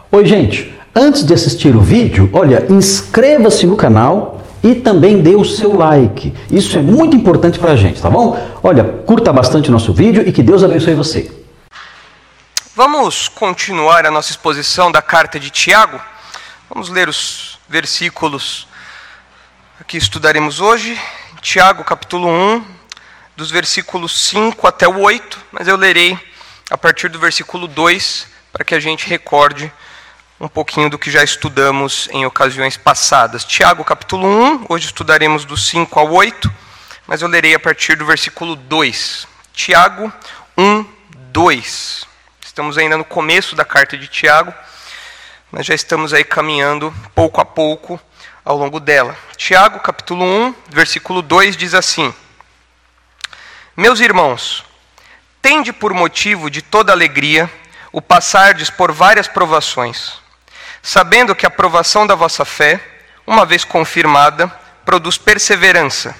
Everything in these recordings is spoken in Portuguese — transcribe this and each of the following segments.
Oi, gente. Antes de assistir o vídeo, olha, inscreva-se no canal e também dê o seu like. Isso é muito importante pra gente, tá bom? Olha, curta bastante o nosso vídeo e que Deus abençoe você. Vamos continuar a nossa exposição da carta de Tiago. Vamos ler os versículos que estudaremos hoje. Tiago, capítulo 1, dos versículos 5 até o 8, mas eu lerei a partir do versículo 2, para que a gente recorde um pouquinho do que já estudamos em ocasiões passadas. Tiago, capítulo 1, hoje estudaremos do 5 ao 8, mas eu lerei a partir do versículo 2. Tiago 1, 2. Estamos ainda no começo da carta de Tiago, mas já estamos aí caminhando pouco a pouco ao longo dela. Tiago, capítulo 1, versículo 2, diz assim: Meus irmãos, tende por motivo de toda alegria o passardes por várias provações, sabendo que a provação da vossa fé, uma vez confirmada, produz perseverança.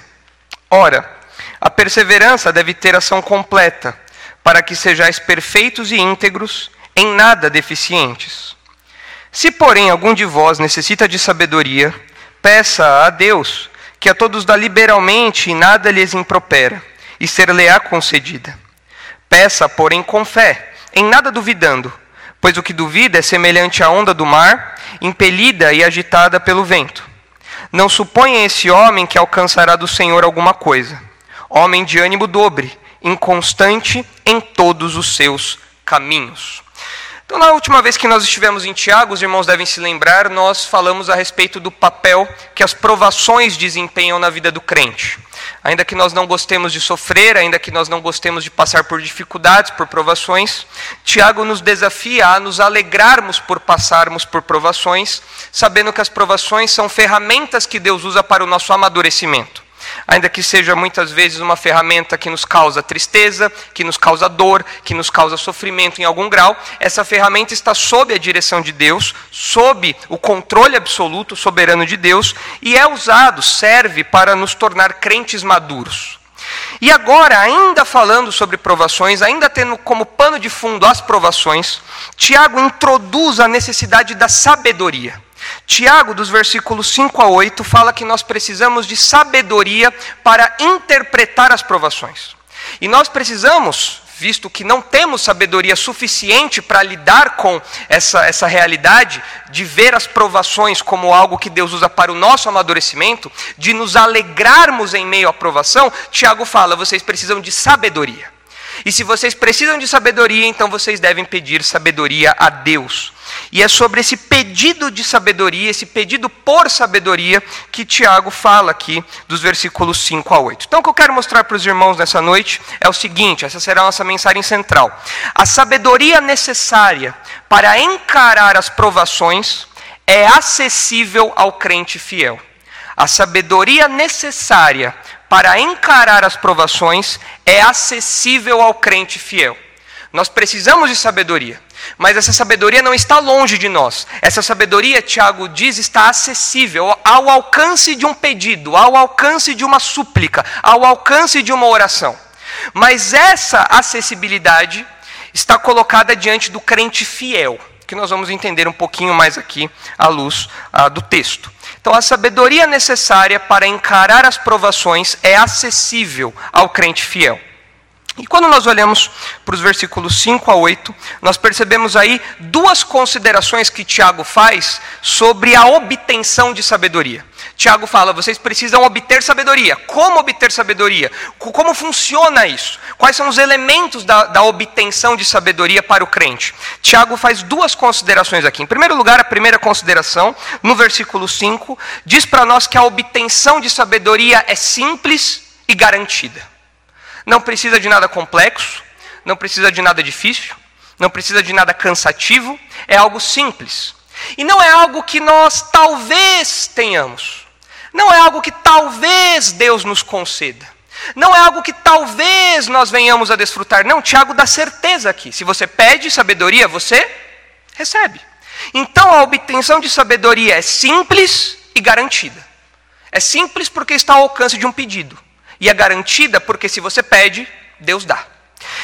Ora, a perseverança deve ter ação completa, para que sejais perfeitos e íntegros, em nada deficientes. Se, porém, algum de vós necessita de sabedoria, peça a Deus, que a todos dá liberalmente e nada lhes impropera, e ser-lhe-á concedida. Peça, porém, com fé, em nada duvidando, pois o que duvida é semelhante à onda do mar, impelida e agitada pelo vento. Não suponha esse homem que alcançará do Senhor alguma coisa. Homem de ânimo dobre, inconstante em todos os seus caminhos. Então, na última vez que nós estivemos em Tiago, os irmãos devem se lembrar, nós falamos a respeito do papel que as provações desempenham na vida do crente. Ainda que nós não gostemos de sofrer, ainda que nós não gostemos de passar por dificuldades, por provações, Tiago nos desafia a nos alegrarmos por passarmos por provações, sabendo que as provações são ferramentas que Deus usa para o nosso amadurecimento. Ainda que seja muitas vezes uma ferramenta que nos causa tristeza, que nos causa dor, que nos causa sofrimento em algum grau, essa ferramenta está sob a direção de Deus, sob o controle absoluto, soberano de Deus, e é usado, serve para nos tornar crentes maduros. E agora, ainda falando sobre provações, ainda tendo como pano de fundo as provações, Tiago introduz a necessidade da sabedoria. Tiago, dos versículos 5 a 8, fala que nós precisamos de sabedoria para interpretar as provações. E nós precisamos, visto que não temos sabedoria suficiente para lidar com essa realidade, de ver as provações como algo que Deus usa para o nosso amadurecimento, de nos alegrarmos em meio à provação, Tiago fala, vocês precisam de sabedoria. E se vocês precisam de sabedoria, então vocês devem pedir sabedoria a Deus. E é sobre esse pedido de sabedoria, esse pedido por sabedoria, que Tiago fala aqui dos versículos 5 a 8. Então o que eu quero mostrar para os irmãos nessa noite é o seguinte, essa será a nossa mensagem central. A sabedoria necessária para encarar as provações é acessível ao crente fiel. A sabedoria necessária para encarar as provações é acessível ao crente fiel. Nós precisamos de sabedoria, mas essa sabedoria não está longe de nós. Essa sabedoria, Tiago diz, está acessível ao alcance de um pedido, ao alcance de uma súplica, ao alcance de uma oração. Mas essa acessibilidade está colocada diante do crente fiel, que nós vamos entender um pouquinho mais aqui à luz do texto. Então, a sabedoria necessária para encarar as provações é acessível ao crente fiel. E quando nós olhamos para os versículos 5 a 8, nós percebemos aí duas considerações que Tiago faz sobre a obtenção de sabedoria. Tiago fala, vocês precisam obter sabedoria. Como obter sabedoria? Como funciona isso? Quais são os elementos da obtenção de sabedoria para o crente? Tiago faz duas considerações aqui. Em primeiro lugar, a primeira consideração, no versículo 5, diz para nós que a obtenção de sabedoria é simples e garantida. Não precisa de nada complexo, não precisa de nada difícil, não precisa de nada cansativo, é algo simples. E não é algo que nós talvez tenhamos, não é algo que talvez Deus nos conceda, não é algo que talvez nós venhamos a desfrutar. Não, Tiago dá certeza aqui, se você pede sabedoria, você recebe. Então a obtenção de sabedoria é simples e garantida. É simples porque está ao alcance de um pedido. E é garantida porque se você pede, Deus dá.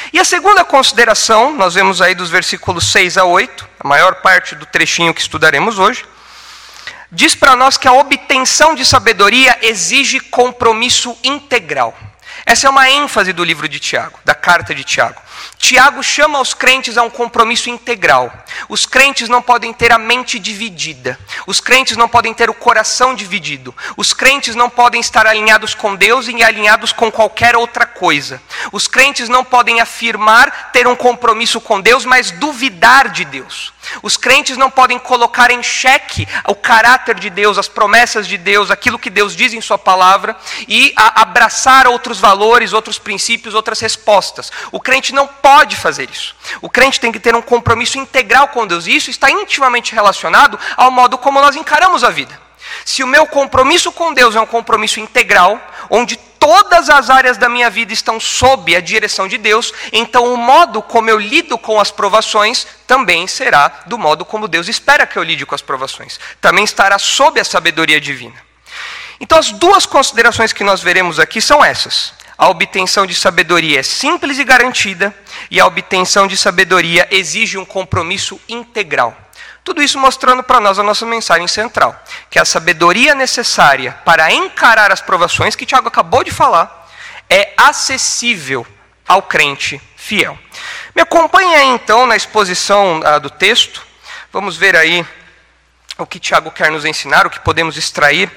E a segunda consideração, nós vemos aí dos versículos 6 a 8, a maior parte do trechinho que estudaremos hoje, diz para nós que a obtenção de sabedoria exige compromisso integral. Essa é uma ênfase do livro de Tiago, da carta de Tiago. Tiago chama os crentes a um compromisso integral. Os crentes não podem ter a mente dividida. Os crentes não podem ter o coração dividido. Os crentes não podem estar alinhados com Deus e alinhados com qualquer outra coisa. Os crentes não podem afirmar ter um compromisso com Deus, mas duvidar de Deus. Os crentes não podem colocar em xeque o caráter de Deus, as promessas de Deus, aquilo que Deus diz em sua palavra e abraçar outros valores, outros princípios, outras respostas. O crente não pode fazer isso. O crente tem que ter um compromisso integral com Deus e isso está intimamente relacionado ao modo como nós encaramos a vida. Se o meu compromisso com Deus é um compromisso integral, onde todas as áreas da minha vida estão sob a direção de Deus, então o modo como eu lido com as provações também será do modo como Deus espera que eu lide com as provações. Também estará sob a sabedoria divina. Então as duas considerações que nós veremos aqui são essas. A obtenção de sabedoria é simples e garantida, e a obtenção de sabedoria exige um compromisso integral. Tudo isso mostrando para nós a nossa mensagem central, que a sabedoria necessária para encarar as provações, que Tiago acabou de falar, é acessível ao crente fiel. Me acompanhe aí então na exposição do texto. Vamos ver aí o que Tiago quer nos ensinar, o que podemos extrair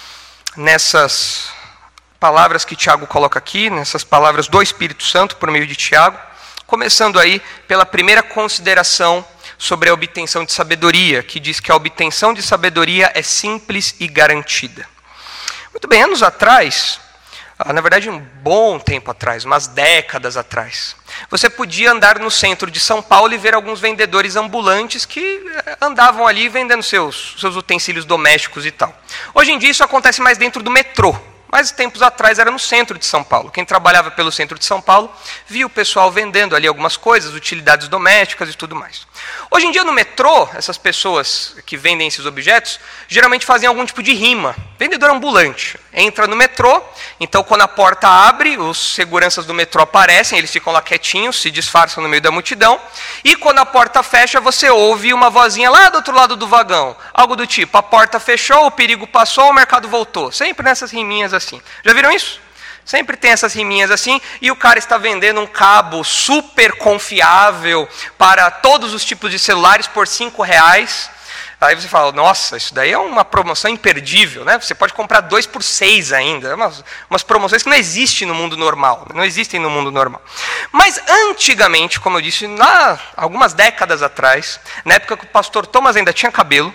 nessas palavras que Tiago coloca aqui, nessas palavras do Espírito Santo por meio de Tiago. Começando aí pela primeira consideração sobre a obtenção de sabedoria, que diz que a obtenção de sabedoria é simples e garantida. Muito bem, anos atrás, na verdade um bom tempo atrás, umas décadas atrás, você podia andar no centro de São Paulo e ver alguns vendedores ambulantes que andavam ali vendendo seus utensílios domésticos e tal. Hoje em dia isso acontece mais dentro do metrô. Mas tempos atrás era no centro de São Paulo. Quem trabalhava pelo centro de São Paulo via o pessoal vendendo ali algumas coisas, utilidades domésticas e tudo mais. Hoje em dia no metrô, essas pessoas que vendem esses objetos, geralmente fazem algum tipo de rima. Vendedor ambulante. Entra no metrô, então quando a porta abre, os seguranças do metrô aparecem, eles ficam lá quietinhos, se disfarçam no meio da multidão. E quando a porta fecha, você ouve uma vozinha lá do outro lado do vagão. Algo do tipo, a porta fechou, o perigo passou, o mercado voltou. Sempre nessas riminhas assim. Já viram isso? Sempre tem essas riminhas assim, e o cara está vendendo um cabo super confiável para todos os tipos de celulares por R$5. Aí você fala, nossa, isso daí é uma promoção imperdível, né? Você pode comprar 2 por 6 ainda. Umas promoções que não existem no mundo normal. Não existem no mundo normal. Mas antigamente, como eu disse, algumas décadas atrás, na época que o pastor Thomas ainda tinha cabelo,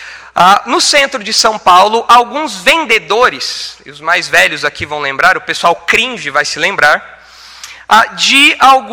no centro de São Paulo, alguns vendedores, e os mais velhos aqui vão lembrar, o pessoal cringe vai se lembrar, de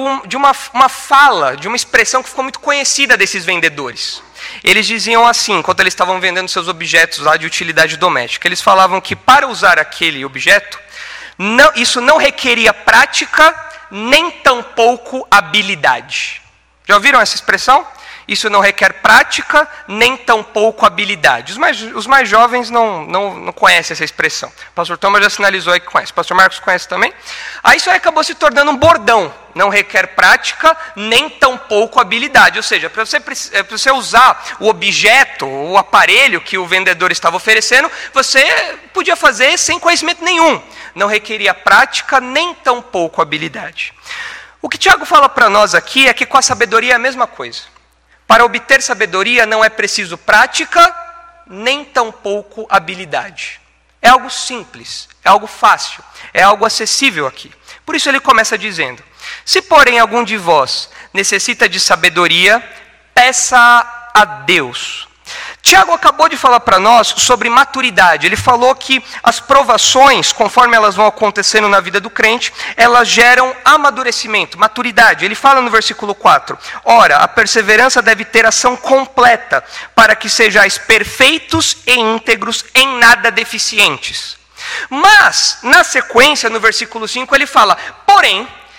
uma fala, de uma expressão que ficou muito conhecida desses vendedores. Eles diziam assim, enquanto eles estavam vendendo seus objetos lá de utilidade doméstica, eles falavam que para usar aquele objeto, isso não requeria prática, nem tampouco habilidade. Já ouviram essa expressão? Isso não requer prática, nem tampouco habilidade. Os mais jovens não conhecem essa expressão. O pastor Thomas já sinalizou aí que conhece. O pastor Marcos conhece também. Aí isso aí acabou se tornando um bordão. Não requer prática, nem tampouco habilidade. Ou seja, para você usar o objeto, o aparelho que o vendedor estava oferecendo, você podia fazer sem conhecimento nenhum. Não requeria prática, nem tampouco habilidade. O que Tiago fala para nós aqui é que com a sabedoria é a mesma coisa. Para obter sabedoria não é preciso prática, nem tampouco habilidade. É algo simples, é algo fácil, é algo acessível aqui. Por isso ele começa dizendo, se porém algum de vós necessita de sabedoria, peça a Deus. Tiago acabou de falar para nós sobre maturidade. Ele falou que as provações, conforme elas vão acontecendo na vida do crente, elas geram amadurecimento, maturidade. Ele fala no versículo 4, ora, a perseverança deve ter ação completa, para que sejais perfeitos e íntegros, em nada deficientes. Mas, na sequência, no versículo 5, ele fala, porém,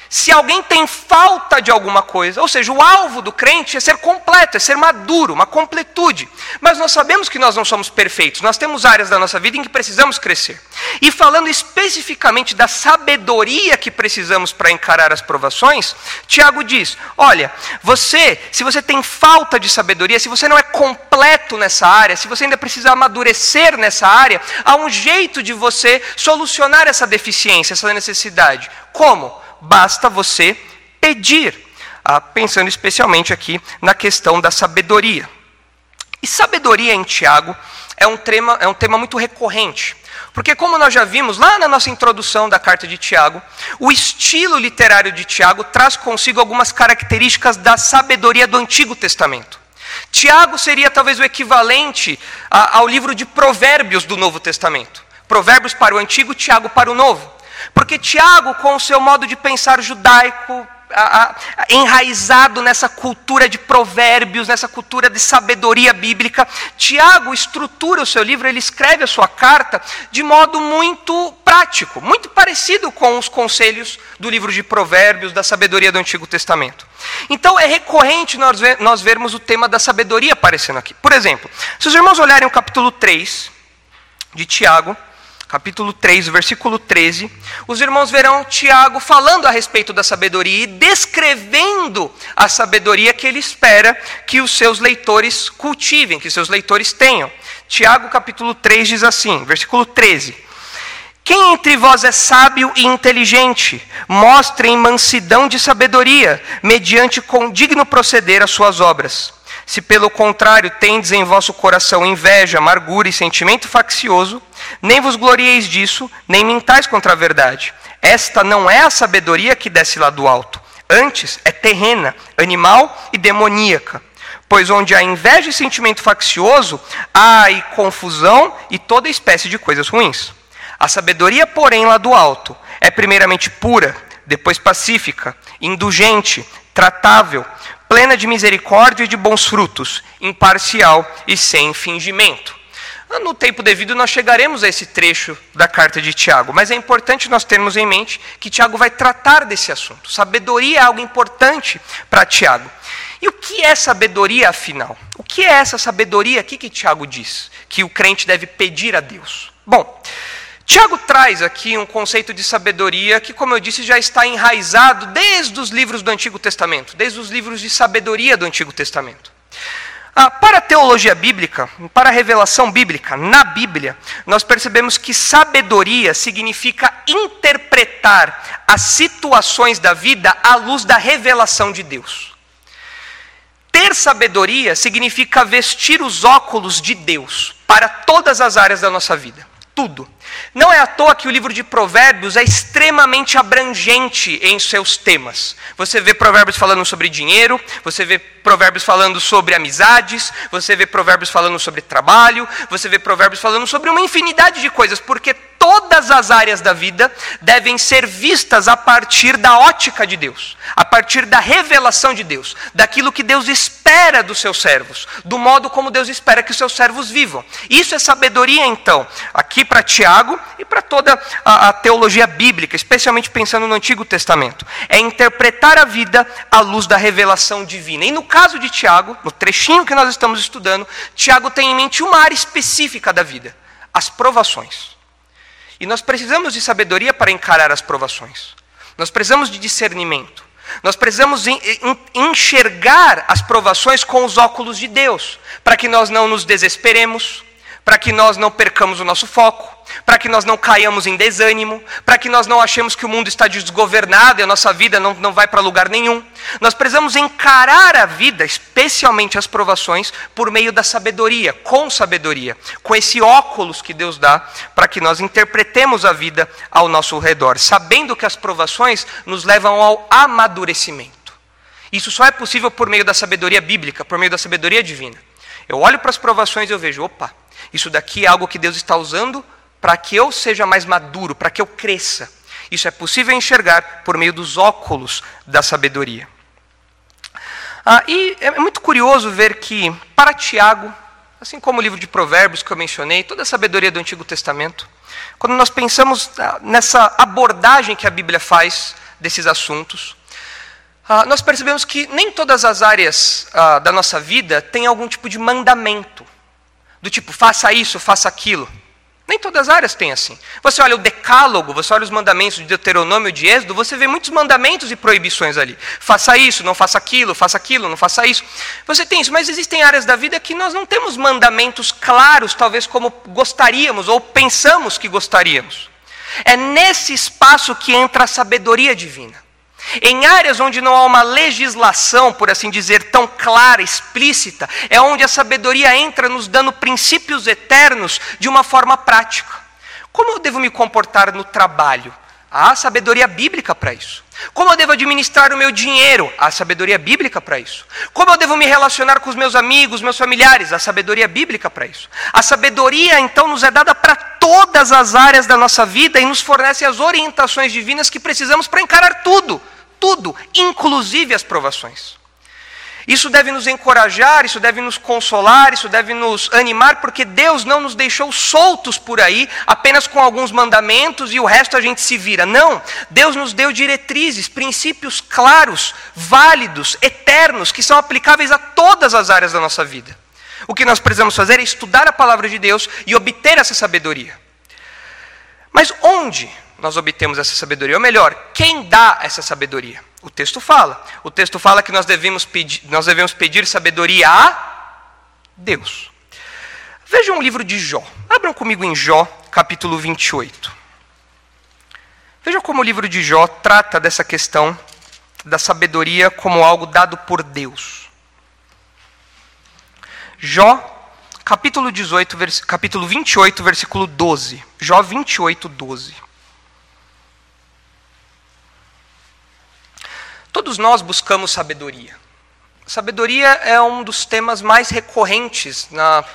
Se alguém tem falta de alguma coisa, ou seja, o alvo do crente é ser completo, é ser maduro, uma completude. Mas nós sabemos que nós não somos perfeitos, nós temos áreas da nossa vida em que precisamos crescer. E falando especificamente da sabedoria que precisamos para encarar as provações, Tiago diz, olha, se você tem falta de sabedoria, se você não é completo nessa área, se você ainda precisa amadurecer nessa área, há um jeito de você solucionar essa deficiência, essa necessidade. Como? Basta você pedir, pensando especialmente aqui na questão da sabedoria. E sabedoria em Tiago é um tema muito recorrente, porque como nós já vimos lá na nossa introdução da carta de Tiago, o estilo literário de Tiago traz consigo algumas características da sabedoria do Antigo Testamento. Tiago seria talvez o equivalente ao livro de Provérbios do Novo Testamento. Provérbios para o Antigo, Tiago para o Novo. Porque Tiago, com o seu modo de pensar judaico, enraizado nessa cultura de provérbios, nessa cultura de sabedoria bíblica, Tiago estrutura o seu livro, ele escreve a sua carta de modo muito prático, muito parecido com os conselhos do livro de Provérbios, da sabedoria do Antigo Testamento. Então é recorrente nós vermos o tema da sabedoria aparecendo aqui. Por exemplo, se os irmãos olharem o capítulo 3 de Tiago, capítulo 3, versículo 13, os irmãos verão Tiago falando a respeito da sabedoria e descrevendo a sabedoria que ele espera que os seus leitores cultivem, que os seus leitores tenham. Tiago, capítulo 3, diz assim, versículo 13: Quem entre vós é sábio e inteligente, mostrem mansidão de sabedoria, mediante condigno proceder às suas obras. Se pelo contrário tendes em vosso coração inveja, amargura e sentimento faccioso, nem vos glorieis disso, nem mintais contra a verdade. Esta não é a sabedoria que desce lá do alto. Antes é terrena, animal e demoníaca. Pois onde há inveja e sentimento faccioso, há aí confusão e toda espécie de coisas ruins. A sabedoria, porém, lá do alto, é primeiramente pura, depois pacífica, indulgente, tratável, plena de misericórdia e de bons frutos, imparcial e sem fingimento. No tempo devido nós chegaremos a esse trecho da carta de Tiago, mas é importante nós termos em mente que Tiago vai tratar desse assunto. Sabedoria é algo importante para Tiago. E o que é sabedoria, afinal? O que é essa sabedoria aqui que Tiago diz que o crente deve pedir a Deus? Bom, Tiago traz aqui um conceito de sabedoria que, como eu disse, já está enraizado desde os livros do Antigo Testamento, desde os livros de sabedoria do Antigo Testamento. Para a teologia bíblica, para a revelação bíblica, na Bíblia, nós percebemos que sabedoria significa interpretar as situações da vida à luz da revelação de Deus. Ter sabedoria significa vestir os óculos de Deus para todas as áreas da nossa vida. Tudo. Não é à toa que o livro de Provérbios é extremamente abrangente em seus temas. Você vê Provérbios falando sobre dinheiro, você vê Provérbios falando sobre amizades, você vê Provérbios falando sobre trabalho, você vê Provérbios falando sobre uma infinidade de coisas, porque todas as áreas da vida devem ser vistas a partir da ótica de Deus, a partir da revelação de Deus, daquilo que Deus espera dos seus servos, do modo como Deus espera que os seus servos vivam. Isso é sabedoria, então, aqui para Tiago e para toda a teologia bíblica, especialmente pensando no Antigo Testamento. É interpretar a vida à luz da revelação divina. E no caso de Tiago, no trechinho que nós estamos estudando, Tiago tem em mente uma área específica da vida, as provações. E nós precisamos de sabedoria para encarar as provações. Nós precisamos de discernimento. Nós precisamos enxergar as provações com os óculos de Deus, para que nós não nos desesperemos, para que nós não percamos o nosso foco, para que nós não caiamos em desânimo, para que nós não achemos que o mundo está desgovernado e a nossa vida não vai para lugar nenhum. Nós precisamos encarar a vida, especialmente as provações, por meio da sabedoria, com esse óculos que Deus dá, para que nós interpretemos a vida ao nosso redor, sabendo que as provações nos levam ao amadurecimento. Isso só é possível por meio da sabedoria bíblica, por meio da sabedoria divina. Eu olho para as provações e eu vejo, opa, isso daqui é algo que Deus está usando para que eu seja mais maduro, para que eu cresça. Isso é possível enxergar por meio dos óculos da sabedoria. E é muito curioso ver que, para Tiago, assim como o livro de Provérbios que eu mencionei, toda a sabedoria do Antigo Testamento, quando nós pensamos nessa abordagem que a Bíblia faz desses assuntos, nós percebemos que nem todas as áreas da nossa vida têm algum tipo de mandamento, do tipo, faça isso, faça aquilo. Nem todas as áreas têm assim. Você olha o decálogo, você olha os mandamentos de Deuteronômio e de Êxodo, você vê muitos mandamentos e proibições ali. Faça isso, não faça aquilo, não faça isso. Você tem isso, mas existem áreas da vida que nós não temos mandamentos claros, talvez como gostaríamos ou pensamos que gostaríamos. É nesse espaço que entra a sabedoria divina. Em áreas onde não há uma legislação, por assim dizer, tão clara, explícita, é onde a sabedoria entra nos dando princípios eternos de uma forma prática. Como eu devo me comportar no trabalho? Há sabedoria bíblica para isso. Como eu devo administrar o meu dinheiro? Há sabedoria bíblica para isso. Como eu devo me relacionar com os meus amigos, meus familiares? Há sabedoria bíblica para isso. A sabedoria, então, nos é dada para todas as áreas da nossa vida e nos fornece as orientações divinas que precisamos para encarar tudo. Tudo, inclusive as provações. Isso deve nos encorajar, isso deve nos consolar, isso deve nos animar, porque Deus não nos deixou soltos por aí, apenas com alguns mandamentos e o resto a gente se vira. Não, Deus nos deu diretrizes, princípios claros, válidos, eternos, que são aplicáveis a todas as áreas da nossa vida. O que nós precisamos fazer é estudar a palavra de Deus e obter essa sabedoria. Mas onde nós obtemos essa sabedoria? Ou melhor, quem dá essa sabedoria? O texto fala. O texto fala que nós devemos pedir sabedoria a Deus. Vejam o livro de Jó. Abram comigo em Jó, capítulo 28. Vejam como o livro de Jó trata dessa questão da sabedoria como algo dado por Deus. Jó, capítulo 28, versículo 12. Jó 28, 12. Todos nós buscamos sabedoria. Sabedoria é um dos temas mais recorrentes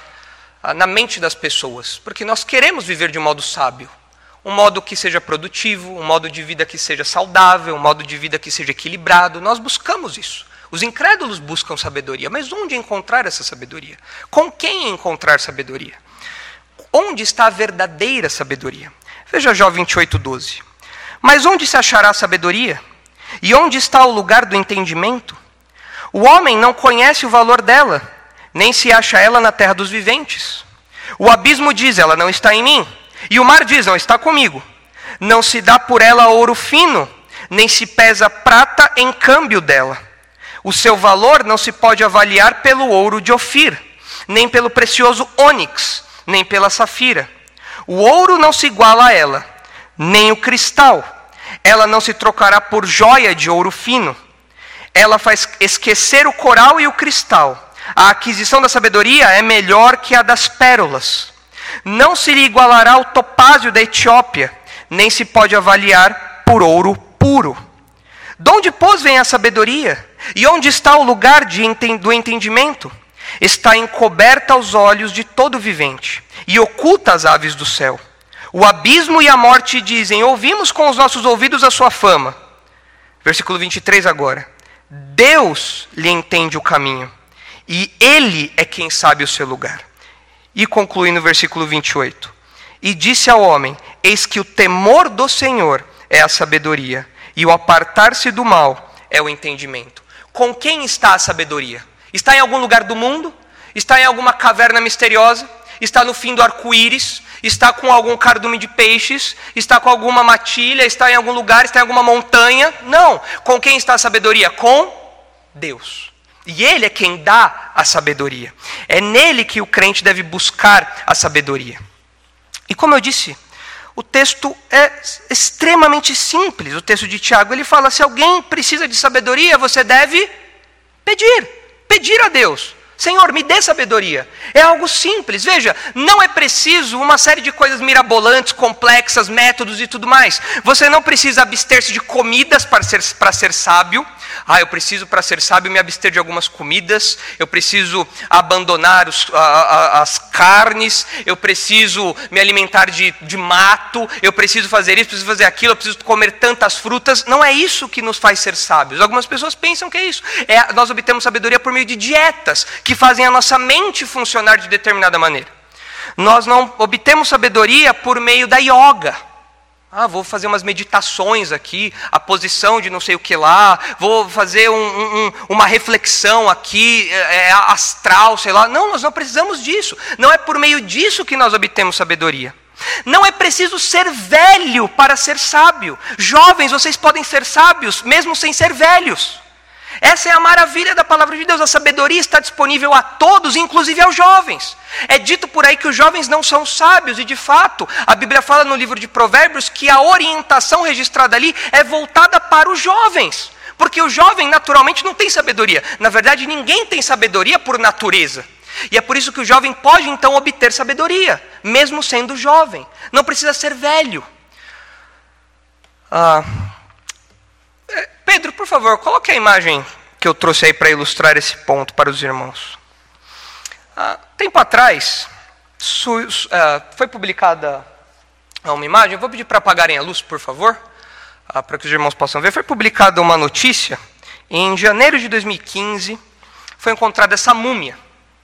na mente das pessoas, porque nós queremos viver de um modo sábio, um modo que seja produtivo, um modo de vida que seja saudável, um modo de vida que seja equilibrado. Nós buscamos isso. Os incrédulos buscam sabedoria, mas onde encontrar essa sabedoria? Com quem encontrar sabedoria? Onde está a verdadeira sabedoria? Veja Jó 28, 12. Mas onde se achará a sabedoria? E onde está o lugar do entendimento? O homem não conhece o valor dela, nem se acha ela na terra dos viventes. O abismo diz, ela não está em mim. E o mar diz, não está comigo. Não se dá por ela ouro fino, nem se pesa prata em câmbio dela. O seu valor não se pode avaliar pelo ouro de Ofir, nem pelo precioso ônix, nem pela safira. O ouro não se iguala a ela, nem o cristal. Ela não se trocará por joia de ouro fino. Ela faz esquecer o coral e o cristal. A aquisição da sabedoria é melhor que a das pérolas. Não se lhe igualará o topázio da Etiópia, nem se pode avaliar por ouro puro. De onde, pois, vem a sabedoria? E onde está o lugar do entendimento? Está encoberta aos olhos de todo vivente, e oculta às aves do céu. O abismo e a morte dizem, ouvimos com os nossos ouvidos a sua fama. Versículo 23 agora. Deus lhe entende o caminho, e Ele é quem sabe o seu lugar. E conclui no versículo 28. E disse ao homem, eis que o temor do Senhor é a sabedoria, e o apartar-se do mal é o entendimento. Com quem está a sabedoria? Está em algum lugar do mundo? Está em alguma caverna misteriosa? Está no fim do arco-íris? Está com algum cardume de peixes? Está com alguma matilha? Está em algum lugar? Está em alguma montanha? Não. Com quem está a sabedoria? Com Deus. E Ele é quem dá a sabedoria. É nele que o crente deve buscar a sabedoria. E como eu disse, o texto é extremamente simples. O texto de Tiago, ele fala, se alguém precisa de sabedoria, você deve pedir a Deus. Senhor, me dê sabedoria. É algo simples. Veja, não é preciso uma série de coisas mirabolantes, complexas, métodos e tudo mais. Você não precisa abster-se de comidas para ser sábio. Eu preciso, para ser sábio, me abster de algumas comidas. Eu preciso abandonar as carnes. Eu preciso me alimentar de mato. Eu preciso fazer isso, preciso fazer aquilo. Eu preciso comer tantas frutas. Não é isso que nos faz ser sábios. Algumas pessoas pensam que é isso. Nós obtemos sabedoria por meio de dietas que fazem a nossa mente funcionar de determinada maneira. Nós não obtemos sabedoria por meio da yoga. Vou fazer umas meditações aqui, a posição de não sei o que lá, vou fazer uma reflexão aqui, astral, sei lá. Não, nós não precisamos disso. Não é por meio disso que nós obtemos sabedoria. Não é preciso ser velho para ser sábio. Jovens, vocês podem ser sábios, mesmo sem ser velhos. Essa é a maravilha da palavra de Deus. A sabedoria está disponível a todos, inclusive aos jovens. É dito por aí que os jovens não são sábios, e de fato, a Bíblia fala no livro de Provérbios que a orientação registrada ali é voltada para os jovens. Porque o jovem naturalmente não tem sabedoria. Na verdade, ninguém tem sabedoria por natureza. E é por isso que o jovem pode então obter sabedoria, mesmo sendo jovem. Não precisa ser velho. Pedro, por favor, coloque a imagem que eu trouxe aí para ilustrar esse ponto para os irmãos. Tempo atrás, foi publicada uma imagem. Eu vou pedir para apagarem a luz, por favor, para que os irmãos possam ver. Foi publicada uma notícia. Em janeiro de 2015, foi encontrada essa múmia.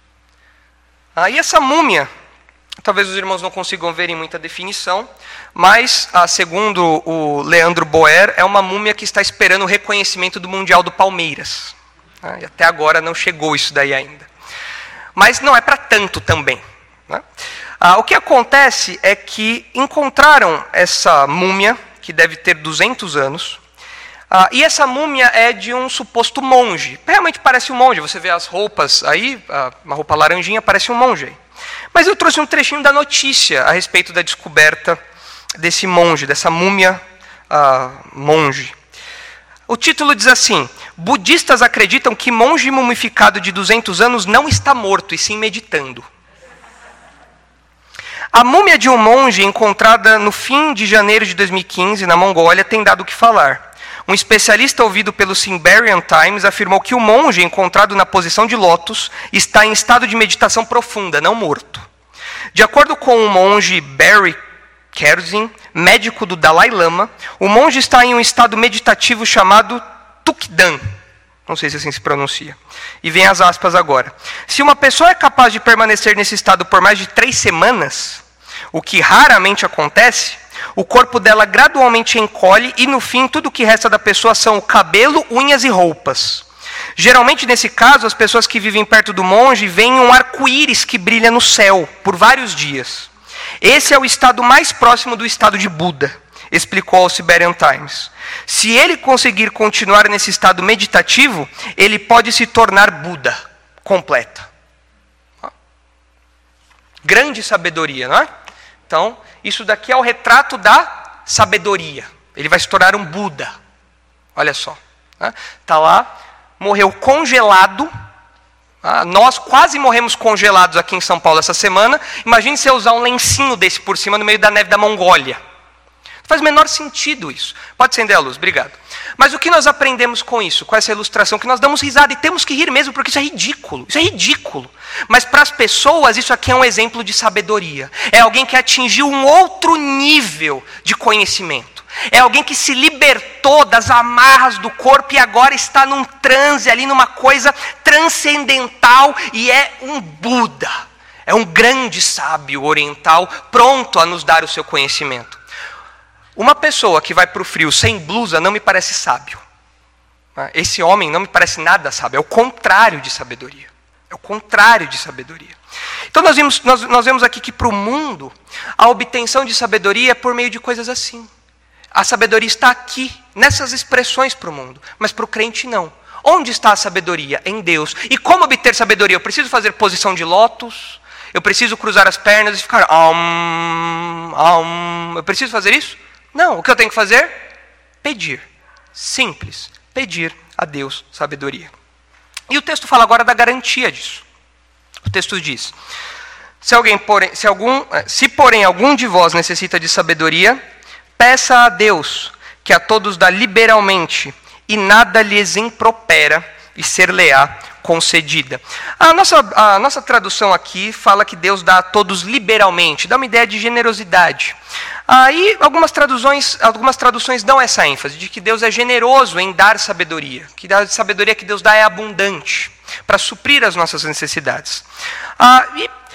E essa múmia, talvez os irmãos não consigam ver em muita definição, mas, segundo o Leandro Boer, é uma múmia que está esperando o reconhecimento do Mundial do Palmeiras. E até agora não chegou isso daí ainda. Mas não é para tanto também. O que acontece é que encontraram essa múmia, que deve ter 200 anos, e essa múmia é de um suposto monge. Realmente parece um monge, você vê as roupas aí, uma roupa laranjinha, parece um monge aí. Mas eu trouxe um trechinho da notícia a respeito da descoberta desse monge, dessa múmia monge. O título diz assim: budistas acreditam que monge mumificado de 200 anos não está morto, e sim meditando. A múmia de um monge encontrada no fim de janeiro de 2015, na Mongólia, tem dado o que falar. Um especialista ouvido pelo Siberian Times afirmou que o monge encontrado na posição de lótus está em estado de meditação profunda, não morto. De acordo com o monge Barry Kerzin, médico do Dalai Lama, o monge está em um estado meditativo chamado Tukdan. Não sei se assim se pronuncia. E vem as aspas agora. Se uma pessoa é capaz de permanecer nesse estado por mais de 3 semanas, o que raramente acontece, o corpo dela gradualmente encolhe e, no fim, tudo o que resta da pessoa são o cabelo, unhas e roupas. Geralmente, nesse caso, as pessoas que vivem perto do monge veem um arco-íris que brilha no céu por vários dias. Esse é o estado mais próximo do estado de Buda, explicou ao Siberian Times. Se ele conseguir continuar nesse estado meditativo, ele pode se tornar Buda completa. Grande sabedoria, não é? Então, isso daqui é o retrato da sabedoria. Ele vai se tornar um Buda. Olha só. Está lá, morreu congelado. Nós quase morremos congelados aqui em São Paulo essa semana. Imagine você usar um lencinho desse por cima no meio da neve da Mongólia. Não faz o menor sentido isso. Pode acender a luz, obrigado. Mas o que nós aprendemos com isso, com essa ilustração? Que nós damos risada e temos que rir mesmo, porque isso é ridículo. Isso é ridículo. Mas para as pessoas, isso aqui é um exemplo de sabedoria. É alguém que atingiu um outro nível de conhecimento. É alguém que se libertou das amarras do corpo e agora está num transe ali, numa coisa transcendental, e é um Buda. É um grande sábio oriental, pronto a nos dar o seu conhecimento. Uma pessoa que vai para o frio sem blusa não me parece sábio. Esse homem não me parece nada sábio. É o contrário de sabedoria. É o contrário de sabedoria. Então nós vemos aqui que para o mundo, a obtenção de sabedoria é por meio de coisas assim. A sabedoria está aqui, nessas expressões para o mundo. Mas para o crente não. Onde está a sabedoria? Em Deus. E como obter sabedoria? Eu preciso fazer posição de lótus? Eu preciso cruzar as pernas e ficar... Eu preciso fazer isso? Não, o que eu tenho que fazer? Pedir. Simples. Pedir a Deus sabedoria. E o texto fala agora da garantia disso. O texto diz: se porém algum de vós necessita de sabedoria, peça a Deus, que a todos dá liberalmente, e nada lhes impropera, e ser-lhe-á concedida. A nossa tradução aqui fala que Deus dá a todos liberalmente, dá uma ideia de generosidade. Aí algumas traduções dão essa ênfase, de que Deus é generoso em dar sabedoria, que a sabedoria que Deus dá é abundante, para suprir as nossas necessidades. E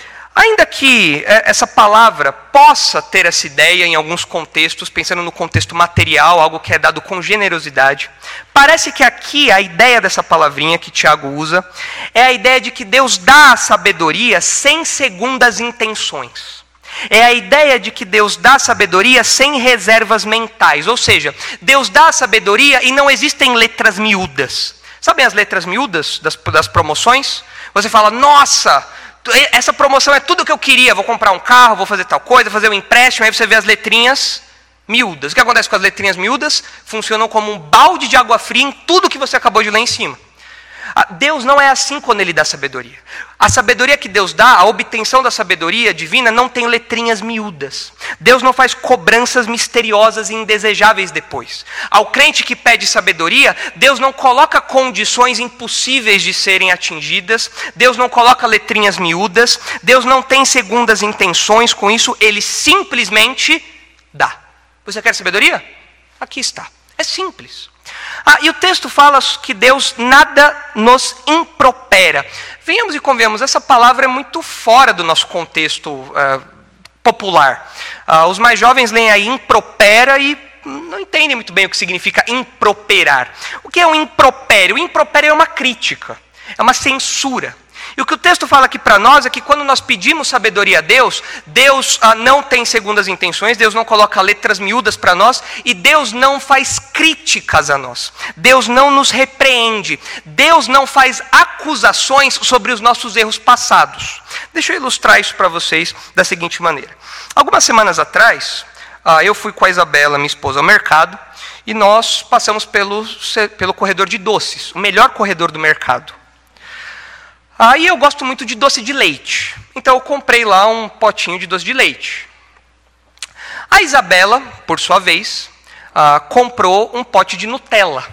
Ainda que essa palavra possa ter essa ideia em alguns contextos, pensando no contexto material, algo que é dado com generosidade, parece que aqui a ideia dessa palavrinha que Tiago usa é a ideia de que Deus dá a sabedoria sem segundas intenções. É a ideia de que Deus dá sabedoria sem reservas mentais. Ou seja, Deus dá a sabedoria e não existem letras miúdas. Sabem as letras miúdas das promoções? Você fala, nossa, essa promoção é tudo que eu queria, vou comprar um carro, vou fazer tal coisa, fazer um empréstimo, aí você vê as letrinhas miúdas. O que acontece com as letrinhas miúdas? Funcionam como um balde de água fria em tudo que você acabou de ler em cima. Deus não é assim quando Ele dá sabedoria. A sabedoria que Deus dá, a obtenção da sabedoria divina, não tem letrinhas miúdas. Deus não faz cobranças misteriosas e indesejáveis depois. Ao crente que pede sabedoria, Deus não coloca condições impossíveis de serem atingidas, Deus não coloca letrinhas miúdas, Deus não tem segundas intenções com isso, Ele simplesmente dá. Você quer sabedoria? Aqui está. É simples. E o texto fala que Deus nada nos impropera. Venhamos e convenhamos, essa palavra é muito fora do nosso contexto popular. Os mais jovens leem aí impropera e não entendem muito bem o que significa improperar. O que é um impropério? O impropério é uma crítica, é uma censura. E o que o texto fala aqui para nós é que quando nós pedimos sabedoria a Deus, Deus não tem segundas intenções, Deus não coloca letras miúdas para nós, e Deus não faz críticas a nós. Deus não nos repreende. Deus não faz acusações sobre os nossos erros passados. Deixa eu ilustrar isso para vocês da seguinte maneira. Algumas semanas atrás, eu fui com a Isabela, minha esposa, ao mercado, e nós passamos pelo corredor de doces, o melhor corredor do mercado. Aí eu gosto muito de doce de leite. Então eu comprei lá um potinho de doce de leite. A Isabela, por sua vez, comprou um pote de Nutella.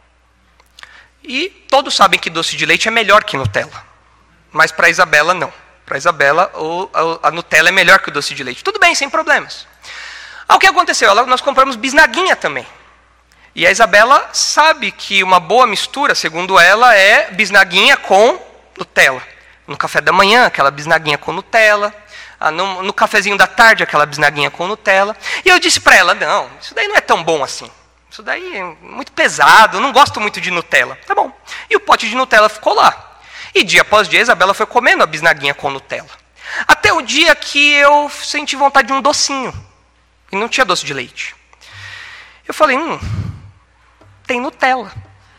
E todos sabem que doce de leite é melhor que Nutella. Mas para a Isabela, não. Para a Isabela, a Nutella é melhor que o doce de leite. Tudo bem, sem problemas. O que aconteceu? Nós compramos bisnaguinha também. E a Isabela sabe que uma boa mistura, segundo ela, é bisnaguinha com Nutella. No café da manhã, aquela bisnaguinha com Nutella. No cafezinho da tarde, aquela bisnaguinha com Nutella. E eu disse para ela, não, isso daí não é tão bom assim. Isso daí é muito pesado, eu não gosto muito de Nutella. Tá bom. E o pote de Nutella ficou lá. E dia após dia, a Isabela foi comendo a bisnaguinha com Nutella. Até o dia que eu senti vontade de um docinho. E não tinha doce de leite. Eu falei, tem Nutella.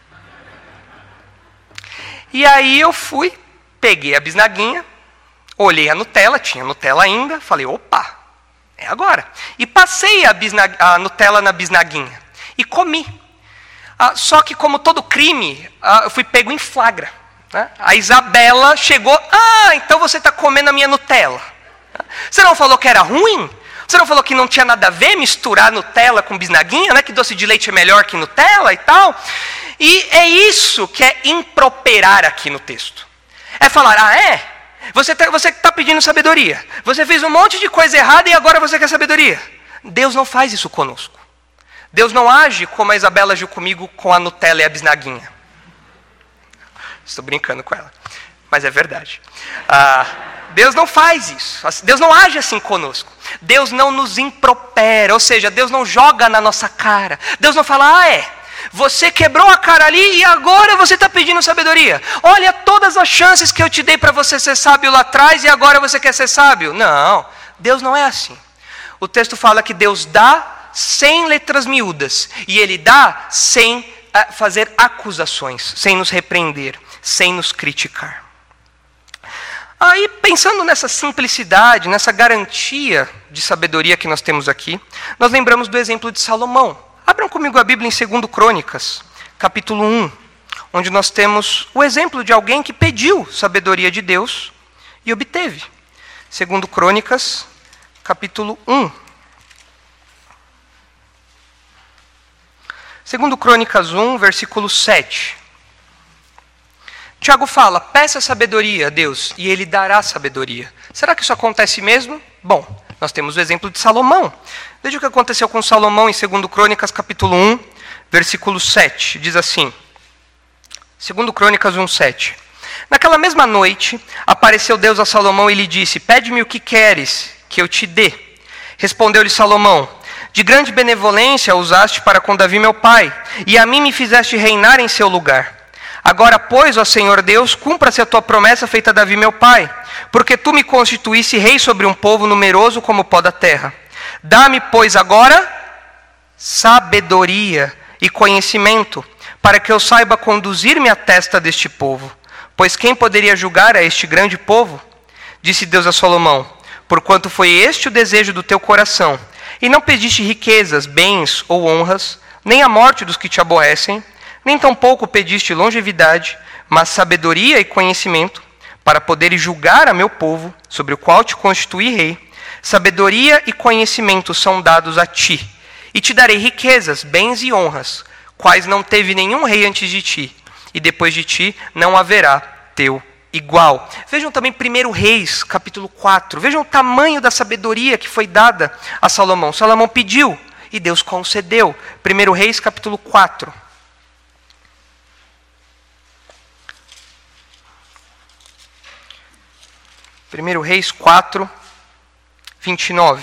E aí eu fui, peguei a bisnaguinha, olhei a Nutella, tinha Nutella ainda, falei, opa, é agora. E passei a Nutella na bisnaguinha e comi. Só que como todo crime, eu fui pego em flagra. Né? A Isabela chegou, então você está comendo a minha Nutella. Você não falou que era ruim? Você não falou que não tinha nada a ver misturar Nutella com bisnaguinha, né? Que doce de leite é melhor que Nutella e tal? E é isso que é improperar aqui no texto. É falar, você está pedindo sabedoria. Você fez um monte de coisa errada e agora você quer sabedoria. Deus não faz isso conosco. Deus não age como a Isabela agiu comigo com a Nutella e a bisnaguinha. Estou brincando com ela, mas é verdade. Deus não faz isso. Deus não age assim conosco. Deus não nos impropera, ou seja, Deus não joga na nossa cara. Deus não fala, você quebrou a cara ali e agora você está pedindo sabedoria. Olha todas as chances que eu te dei para você ser sábio lá atrás e agora você quer ser sábio. Não, Deus não é assim. O texto fala que Deus dá sem letras miúdas. E Ele dá sem fazer acusações, sem nos repreender, sem nos criticar. Aí, pensando nessa simplicidade, nessa garantia de sabedoria que nós temos aqui, nós lembramos do exemplo de Salomão. Abram comigo a Bíblia em 2 Crônicas, capítulo 1, onde nós temos o exemplo de alguém que pediu sabedoria de Deus e obteve. 2 Crônicas, capítulo 1. 2 Crônicas 1, versículo 7. Tiago fala, peça sabedoria a Deus e Ele dará sabedoria. Será que isso acontece mesmo? Bom, nós temos o exemplo de Salomão. Veja o que aconteceu com Salomão em 2 Crônicas, capítulo 1, versículo 7. Diz assim, 2 Crônicas 1, 7. Naquela mesma noite, apareceu Deus a Salomão e lhe disse: pede-me o que queres, que eu te dê. Respondeu-lhe Salomão: de grande benevolência usaste para com Davi meu pai, e a mim me fizeste reinar em seu lugar. Agora, pois, ó Senhor Deus, cumpra-se a tua promessa feita a Davi meu pai, porque tu me constituísse rei sobre um povo numeroso como o pó da terra. Dá-me, pois, agora sabedoria e conhecimento, para que eu saiba conduzir-me à testa deste povo. Pois quem poderia julgar a este grande povo? Disse Deus a Salomão: porquanto foi este o desejo do teu coração, e não pediste riquezas, bens ou honras, nem a morte dos que te aborrecem, nem tampouco pediste longevidade, mas sabedoria e conhecimento, para poderes julgar a meu povo, sobre o qual te constituí rei. Sabedoria e conhecimento são dados a ti, e te darei riquezas, bens e honras, quais não teve nenhum rei antes de ti, e depois de ti não haverá teu igual. Vejam também 1 Reis, capítulo 4. Vejam o tamanho da sabedoria que foi dada a Salomão. Salomão pediu e Deus concedeu. 1 Reis, capítulo 4. Primeiro Reis 4, 29.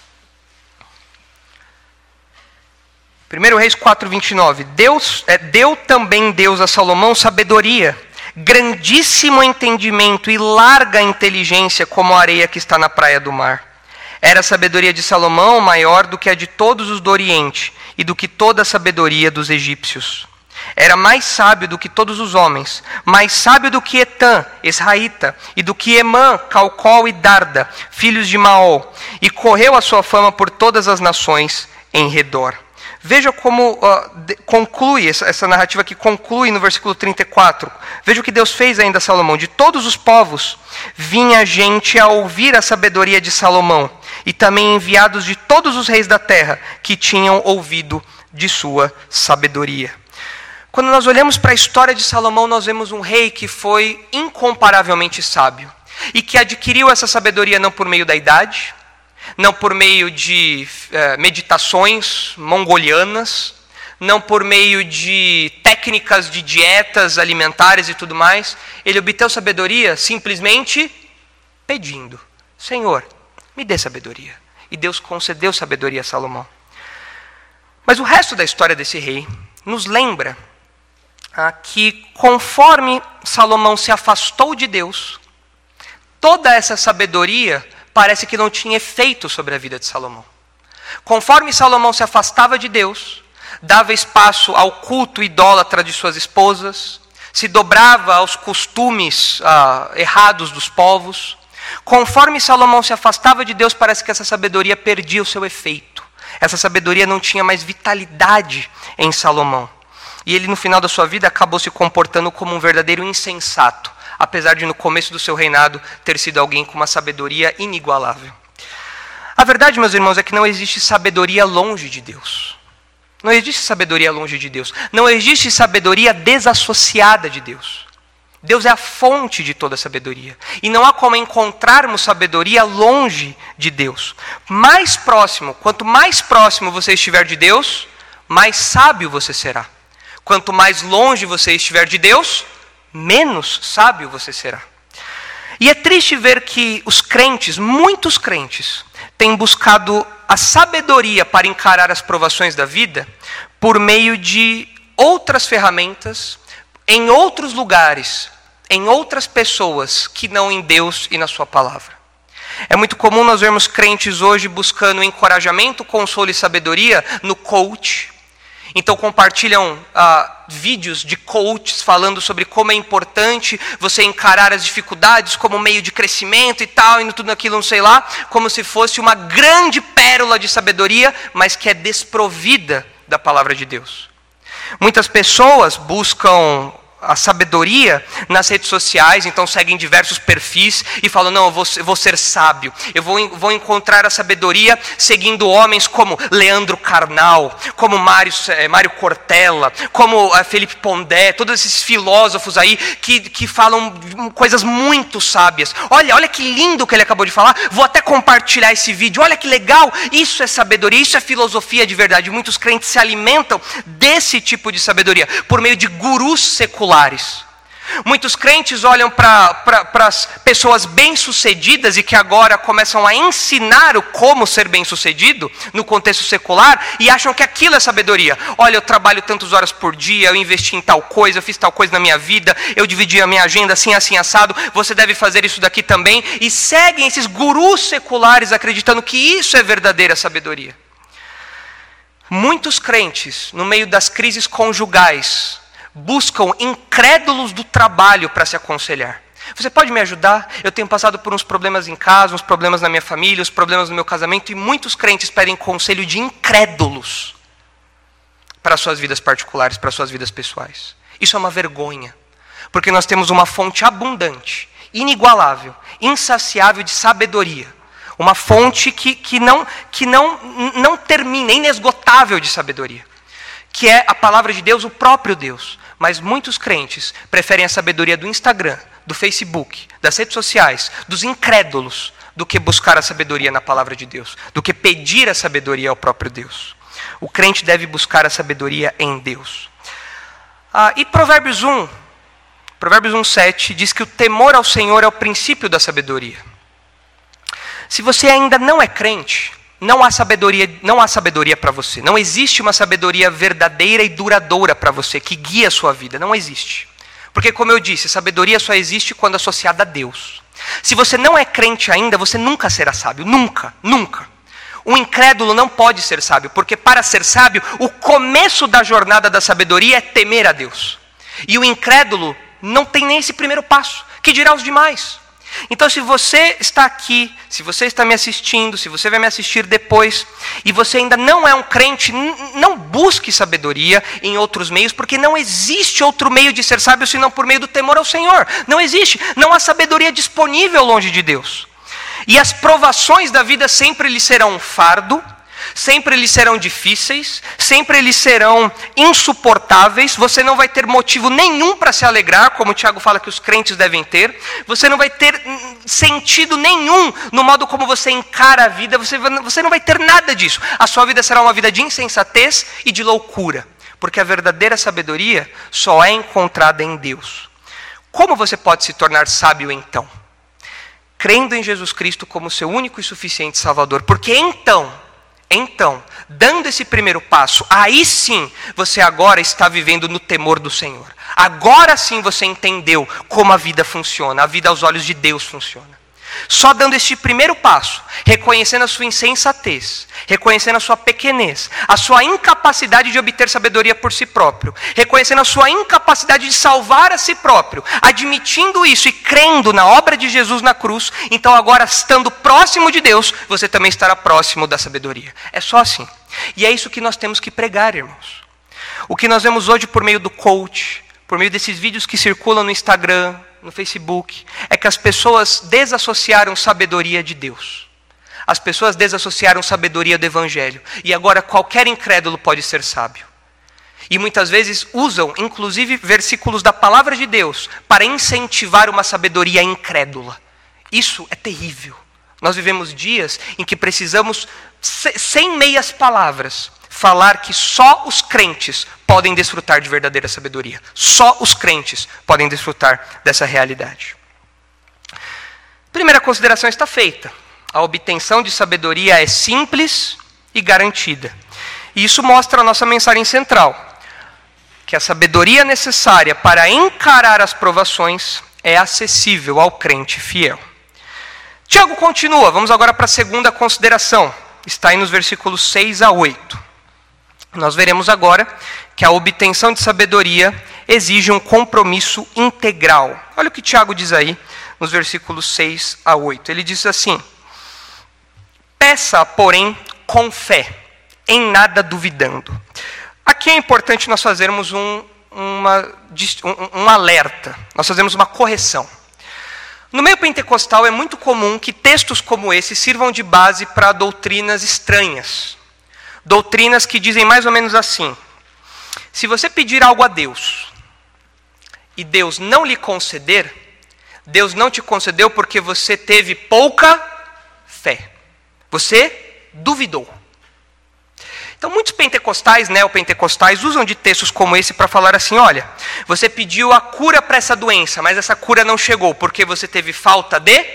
1 Reis 4, 29. Deu também Deus a Salomão sabedoria, grandíssimo entendimento e larga inteligência como a areia que está na praia do mar. Era a sabedoria de Salomão maior do que a de todos os do Oriente e do que toda a sabedoria dos egípcios. Era mais sábio do que todos os homens, mais sábio do que Etã, Esraíta, e do que Emã, Calcol e Darda, filhos de Maol, e correu a sua fama por todas as nações em redor. Veja como conclui, essa narrativa que conclui no versículo 34. Veja o que Deus fez ainda a Salomão. De todos os povos vinha gente a ouvir a sabedoria de Salomão, e também enviados de todos os reis da terra que tinham ouvido de sua sabedoria. Quando nós olhamos para a história de Salomão, nós vemos um rei que foi incomparavelmente sábio, e que adquiriu essa sabedoria não por meio da idade, não por meio de meditações mongolianas, não por meio de técnicas de dietas alimentares e tudo mais. Ele obteve sabedoria simplesmente pedindo: Senhor, me dê sabedoria. E Deus concedeu sabedoria a Salomão. Mas o resto da história desse rei nos lembra que conforme Salomão se afastou de Deus, toda essa sabedoria parece que não tinha efeito sobre a vida de Salomão. Conforme Salomão se afastava de Deus, dava espaço ao culto idólatra de suas esposas, se dobrava aos costumes errados dos povos. Conforme Salomão se afastava de Deus, parece que essa sabedoria perdia o seu efeito. Essa sabedoria não tinha mais vitalidade em Salomão. E ele, no final da sua vida, acabou se comportando como um verdadeiro insensato, apesar de no começo do seu reinado ter sido alguém com uma sabedoria inigualável. A verdade, meus irmãos, é que não existe sabedoria longe de Deus. Não existe sabedoria longe de Deus. Não existe sabedoria desassociada de Deus. Deus é a fonte de toda sabedoria. E não há como encontrarmos sabedoria longe de Deus. Mais próximo, quanto mais próximo você estiver de Deus, mais sábio você será. Quanto mais longe você estiver de Deus, menos sábio você será. E é triste ver que os crentes, muitos crentes, têm buscado a sabedoria para encarar as provações da vida por meio de outras ferramentas, em outros lugares, em outras pessoas, que não em Deus e na sua palavra. É muito comum nós vermos crentes hoje buscando encorajamento, consolo e sabedoria no coach. Então compartilham vídeos de coaches falando sobre como é importante você encarar as dificuldades como meio de crescimento e tal, e tudo aquilo, não sei lá, como se fosse uma grande pérola de sabedoria, mas que é desprovida da palavra de Deus. Muitas pessoas buscam a sabedoria nas redes sociais, então seguem diversos perfis e falam: não, eu vou ser sábio, eu vou encontrar a sabedoria seguindo homens como Leandro Carnal, como Mário Cortella, como Felipe Pondé, todos esses filósofos aí que falam coisas muito sábias. Olha que lindo que ele acabou de falar, vou até compartilhar esse vídeo, olha que legal, isso é sabedoria, isso é filosofia de verdade. Muitos crentes se alimentam desse tipo de sabedoria por meio de gurus seculares, Muitos crentes olham para as pessoas bem-sucedidas e que agora começam a ensinar o como ser bem-sucedido no contexto secular e acham que aquilo é sabedoria. Olha, eu trabalho tantas horas por dia, eu investi em tal coisa, eu fiz tal coisa na minha vida, eu dividi a minha agenda assim, assim, assado, você deve fazer isso daqui também. E seguem esses gurus seculares acreditando que isso é verdadeira sabedoria. Muitos crentes, no meio das crises conjugais, buscam incrédulos do trabalho para se aconselhar. Você pode me ajudar? Eu tenho passado por uns problemas em casa, uns problemas na minha família, uns problemas no meu casamento, e muitos crentes pedem conselho de incrédulos para suas vidas particulares, para suas vidas pessoais. Isso é uma vergonha, porque nós temos uma fonte abundante, inigualável, insaciável de sabedoria. Uma fonte que não termina, inesgotável de sabedoria. Que é a palavra de Deus, o próprio Deus. Mas muitos crentes preferem a sabedoria do Instagram, do Facebook, das redes sociais, dos incrédulos, do que buscar a sabedoria na palavra de Deus, do que pedir a sabedoria ao próprio Deus. O crente deve buscar a sabedoria em Deus. E Provérbios 1:7 diz que o temor ao Senhor é o princípio da sabedoria. Se você ainda não é crente, não há sabedoria para você. Não existe uma sabedoria verdadeira e duradoura para você, que guia a sua vida. Não existe. Porque, como eu disse, sabedoria só existe quando associada a Deus. Se você não é crente ainda, você nunca será sábio. Nunca, nunca. Um incrédulo não pode ser sábio, porque para ser sábio, o começo da jornada da sabedoria é temer a Deus. E o incrédulo não tem nem esse primeiro passo, que dirá os demais. Então, se você está aqui, se você está me assistindo, se você vai me assistir depois, e você ainda não é um crente, não busque sabedoria em outros meios, porque não existe outro meio de ser sábio senão por meio do temor ao Senhor. Não existe, não há sabedoria disponível longe de Deus. E as provações da vida sempre lhe serão um fardo, sempre lhes serão difíceis, sempre lhes serão insuportáveis. Você não vai ter motivo nenhum para se alegrar, como o Tiago fala que os crentes devem ter. Você não vai ter sentido nenhum no modo como você encara a vida. Você não vai ter nada disso. A sua vida será uma vida de insensatez e de loucura, porque a verdadeira sabedoria só é encontrada em Deus. Como você pode se tornar sábio então? Crendo em Jesus Cristo como seu único e suficiente Salvador, porque então, dando esse primeiro passo, aí sim você agora está vivendo no temor do Senhor. Agora sim você entendeu como a vida funciona, a vida aos olhos de Deus funciona. Só dando este primeiro passo, reconhecendo a sua insensatez, reconhecendo a sua pequenez, a sua incapacidade de obter sabedoria por si próprio, reconhecendo a sua incapacidade de salvar a si próprio, admitindo isso e crendo na obra de Jesus na cruz, então agora estando próximo de Deus, você também estará próximo da sabedoria. É só assim. E é isso que nós temos que pregar, irmãos. O que nós vemos hoje por meio do coach, por meio desses vídeos que circulam no Instagram, no Facebook, é que as pessoas desassociaram sabedoria de Deus. As pessoas desassociaram sabedoria do Evangelho. E agora qualquer incrédulo pode ser sábio. E muitas vezes usam, inclusive, versículos da palavra de Deus para incentivar uma sabedoria incrédula. Isso é terrível. Nós vivemos dias em que precisamos, sem meias palavras, falar que só os crentes podem desfrutar de verdadeira sabedoria. Só os crentes podem desfrutar dessa realidade. Primeira consideração está feita. A obtenção de sabedoria é simples e garantida. E isso mostra a nossa mensagem central, que a sabedoria necessária para encarar as provações é acessível ao crente fiel. Tiago continua, vamos agora para a segunda consideração. Está aí nos versículos 6 a 8. Nós veremos agora que a obtenção de sabedoria exige um compromisso integral. Olha o que Tiago diz aí nos versículos 6 a 8. Ele diz assim: peça, porém, com fé, em nada duvidando. Aqui é importante nós fazermos um alerta, nós fazemos uma correção. No meio pentecostal é muito comum que textos como esse sirvam de base para doutrinas estranhas. Doutrinas que dizem mais ou menos assim: se você pedir algo a Deus e Deus não lhe conceder, Deus não te concedeu porque você teve pouca fé. Você duvidou. Então muitos pentecostais, neopentecostais, usam de textos como esse para falar assim, olha, você pediu a cura para essa doença, mas essa cura não chegou porque você teve falta de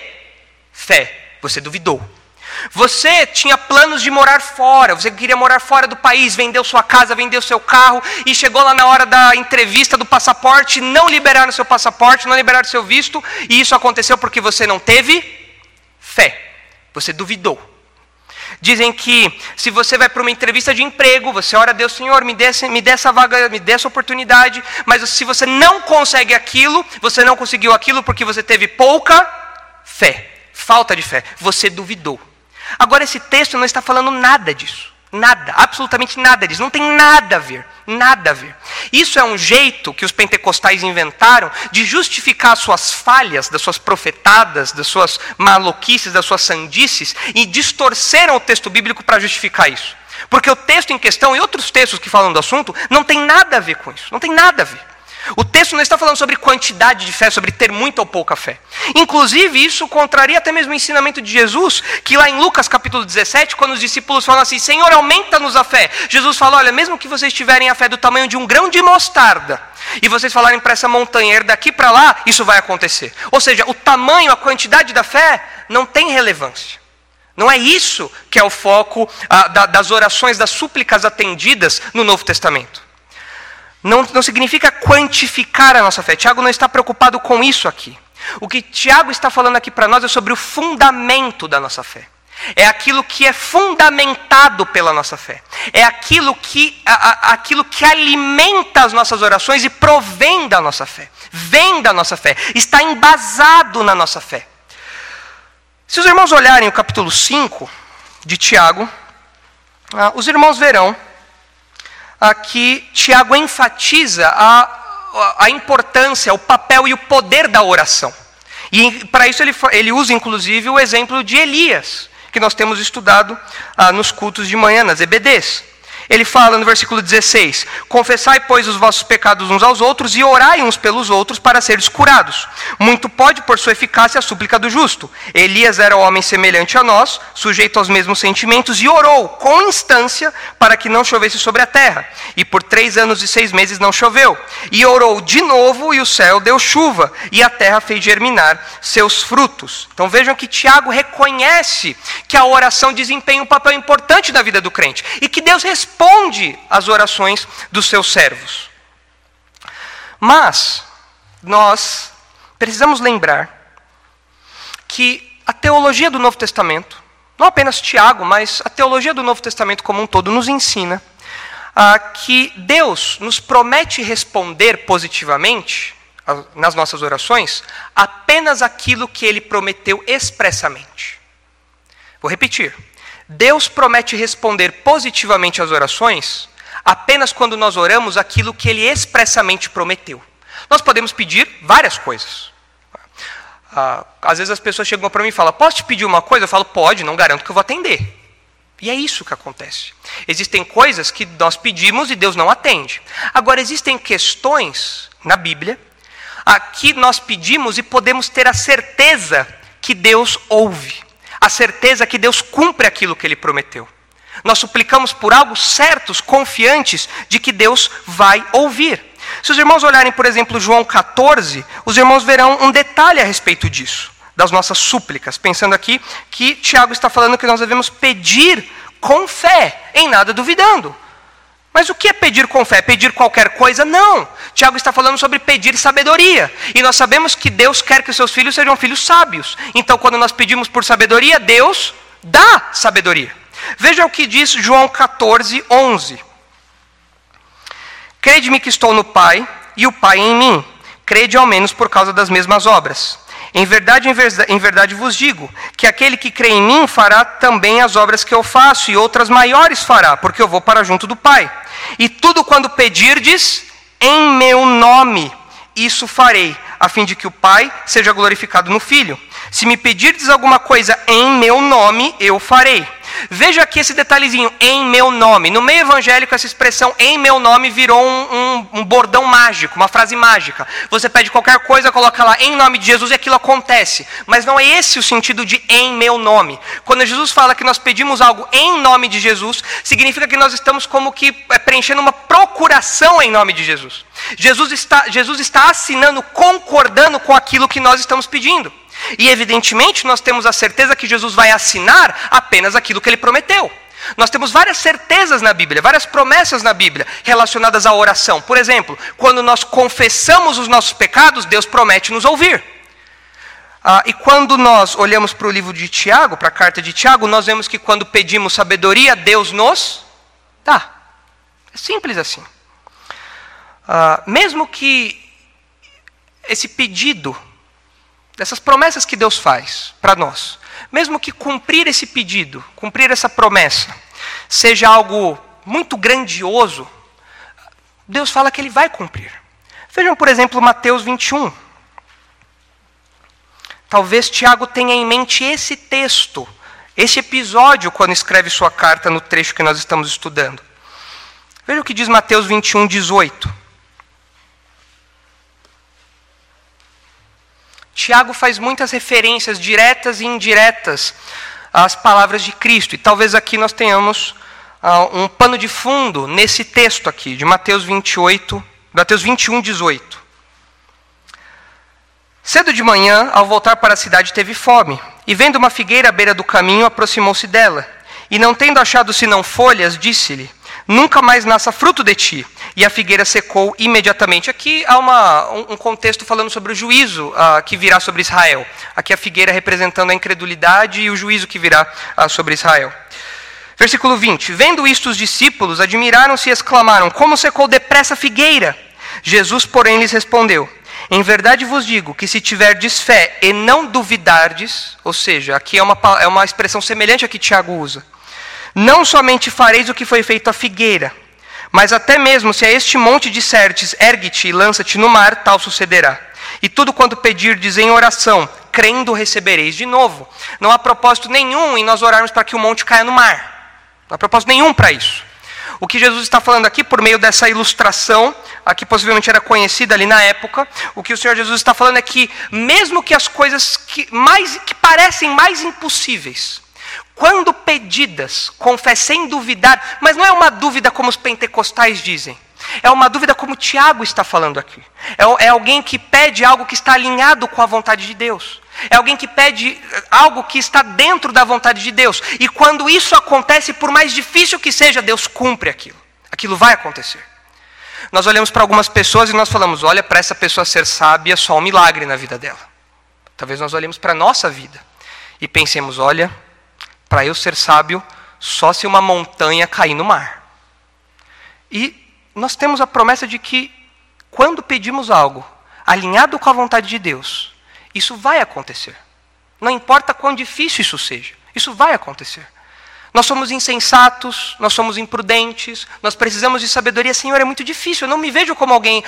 fé, você duvidou. Você tinha planos de morar fora, você queria morar fora do país, vendeu sua casa, vendeu seu carro, e chegou lá na hora da entrevista do passaporte, não liberaram seu passaporte, não liberaram seu visto, e isso aconteceu porque você não teve fé, você duvidou. Dizem que se você vai para uma entrevista de emprego, você ora a Deus, Senhor, me dê essa vaga, me dê essa oportunidade, mas se você não consegue aquilo, você não conseguiu aquilo porque você teve pouca fé, falta de fé, você duvidou. Agora esse texto não está falando nada disso, nada, absolutamente nada disso, não tem nada a ver, nada a ver. Isso é um jeito que os pentecostais inventaram de justificar as suas falhas, das suas profetadas, das suas maluquices, das suas sandices, e distorceram o texto bíblico para justificar isso. Porque o texto em questão e outros textos que falam do assunto não tem nada a ver com isso, não tem nada a ver. O texto não está falando sobre quantidade de fé, sobre ter muita ou pouca fé. Inclusive, isso contraria até mesmo o ensinamento de Jesus, que lá em Lucas capítulo 17, quando os discípulos falam assim, Senhor, aumenta-nos a fé. Jesus fala, olha, mesmo que vocês tiverem a fé do tamanho de um grão de mostarda, e vocês falarem para essa montanha, ir daqui para lá, isso vai acontecer. Ou seja, o tamanho, a quantidade da fé não tem relevância. Não é isso que é o foco das orações, das súplicas atendidas no Novo Testamento. Não significa quantificar a nossa fé. Tiago não está preocupado com isso aqui. O que Tiago está falando aqui para nós é sobre o fundamento da nossa fé. É aquilo que é fundamentado pela nossa fé. É aquilo que alimenta as nossas orações e provém da nossa fé. Vem da nossa fé. Está embasado na nossa fé. Se os irmãos olharem o capítulo 5 de Tiago, os irmãos verão que Tiago enfatiza a importância, o papel e o poder da oração. E para isso ele usa inclusive o exemplo de Elias, que nós temos estudado nos cultos de manhã, nas EBDs. Ele fala no versículo 16, confessai, pois, os vossos pecados uns aos outros e orai uns pelos outros para seres curados. Muito pode, por sua eficácia, a súplica do justo. Elias era homem semelhante a nós, sujeito aos mesmos sentimentos, e orou com instância para que não chovesse sobre a terra. E por 3 anos e 6 meses não choveu. E orou de novo, e o céu deu chuva, e a terra fez germinar seus frutos. Então vejam que Tiago reconhece que a oração desempenha um papel importante na vida do crente, e que Deus responde às orações dos seus servos. Mas nós precisamos lembrar que a teologia do Novo Testamento, não apenas Tiago, mas a teologia do Novo Testamento como um todo nos ensina que Deus nos promete responder positivamente nas nossas orações apenas aquilo que Ele prometeu expressamente. Vou repetir. Deus promete responder positivamente às orações apenas quando nós oramos aquilo que Ele expressamente prometeu. Nós podemos pedir várias coisas. Às vezes as pessoas chegam para mim e falam, posso te pedir uma coisa? Eu falo, pode, não garanto que eu vou atender. E é isso que acontece. Existem coisas que nós pedimos e Deus não atende. Agora, existem questões na Bíblia que nós pedimos e podemos ter a certeza que Deus ouve. A certeza que Deus cumpre aquilo que Ele prometeu. Nós suplicamos por algo certos, confiantes de que Deus vai ouvir. Se os irmãos olharem, por exemplo, João 14, os irmãos verão um detalhe a respeito disso, das nossas súplicas. Pensando aqui que Tiago está falando que nós devemos pedir com fé, em nada duvidando. Mas o que é pedir com fé? Pedir qualquer coisa? Não. Tiago está falando sobre pedir sabedoria. E nós sabemos que Deus quer que os seus filhos sejam filhos sábios. Então, quando nós pedimos por sabedoria, Deus dá sabedoria. Veja o que diz João 14, 11. Crede-me que estou no Pai, e o Pai em mim. Crede ao menos por causa das mesmas obras. Em verdade vos digo, que aquele que crê em mim fará também as obras que eu faço, e outras maiores fará, porque eu vou para junto do Pai. E tudo quando pedirdes em meu nome, isso farei, a fim de que o Pai seja glorificado no Filho. Se me pedirdes alguma coisa em meu nome, eu farei. Veja aqui esse detalhezinho, em meu nome. No meio evangélico, essa expressão em meu nome virou um bordão mágico, uma frase mágica. Você pede qualquer coisa, coloca lá em nome de Jesus e aquilo acontece. Mas não é esse o sentido de em meu nome. Quando Jesus fala que nós pedimos algo em nome de Jesus, significa que nós estamos como que preenchendo uma procuração em nome de Jesus. Jesus está assinando, concordando com aquilo que nós estamos pedindo. E evidentemente nós temos a certeza que Jesus vai assinar apenas aquilo que ele prometeu. Nós temos várias certezas na Bíblia, várias promessas na Bíblia relacionadas à oração. Por exemplo, quando nós confessamos os nossos pecados, Deus promete nos ouvir. E quando nós olhamos para o livro de Tiago, para a carta de Tiago, nós vemos que quando pedimos sabedoria, Deus nos dá. É simples assim. Mesmo que esse pedido, dessas promessas que Deus faz para nós, mesmo que cumprir esse pedido, cumprir essa promessa, seja algo muito grandioso, Deus fala que Ele vai cumprir. Vejam, por exemplo, Mateus 21. Talvez Tiago tenha em mente esse texto, esse episódio, quando escreve sua carta no trecho que nós estamos estudando. Veja o que diz Mateus 21, 18. Tiago faz muitas referências diretas e indiretas às palavras de Cristo. E talvez aqui nós tenhamos um pano de fundo nesse texto aqui, de Mateus 21, 18. Cedo de manhã, ao voltar para a cidade, teve fome. E vendo uma figueira à beira do caminho, aproximou-se dela. E não tendo achado senão folhas, disse-lhe: nunca mais nasça fruto de ti. E a figueira secou imediatamente. Aqui há um contexto falando sobre o juízo que virá sobre Israel. Aqui a figueira representando a incredulidade e o juízo que virá sobre Israel. Versículo 20. Vendo isto os discípulos, admiraram-se e exclamaram: como secou depressa a figueira? Jesus, porém, lhes respondeu: em verdade vos digo que se tiverdes fé e não duvidardes, ou seja, aqui é uma expressão semelhante à que Tiago usa, não somente fareis o que foi feito à figueira, mas até mesmo se a este monte dissertes, ergue-te e lança-te no mar, tal sucederá. E tudo quanto pedirdes em oração, crendo recebereis. De novo, não há propósito nenhum em nós orarmos para que o monte caia no mar. Não há propósito nenhum para isso. O que Jesus está falando aqui, por meio dessa ilustração, que possivelmente era conhecida ali na época, o que o Senhor Jesus está falando é que, mesmo que as coisas que parecem mais impossíveis, quando pedidas, com fé sem duvidar, mas não é uma dúvida como os pentecostais dizem, é uma dúvida como Tiago está falando aqui. É alguém que pede algo que está alinhado com a vontade de Deus. É alguém que pede algo que está dentro da vontade de Deus. E quando isso acontece, por mais difícil que seja, Deus cumpre aquilo. Aquilo vai acontecer. Nós olhamos para algumas pessoas e nós falamos: olha, para essa pessoa ser sábia, só um milagre na vida dela. Talvez nós olhemos para a nossa vida e pensemos: olha, para eu ser sábio, só se uma montanha cair no mar. E nós temos a promessa de que, quando pedimos algo alinhado com a vontade de Deus, isso vai acontecer. Não importa quão difícil isso seja, isso vai acontecer. Nós somos insensatos, nós somos imprudentes, nós precisamos de sabedoria. Senhor, é muito difícil, eu não me vejo como alguém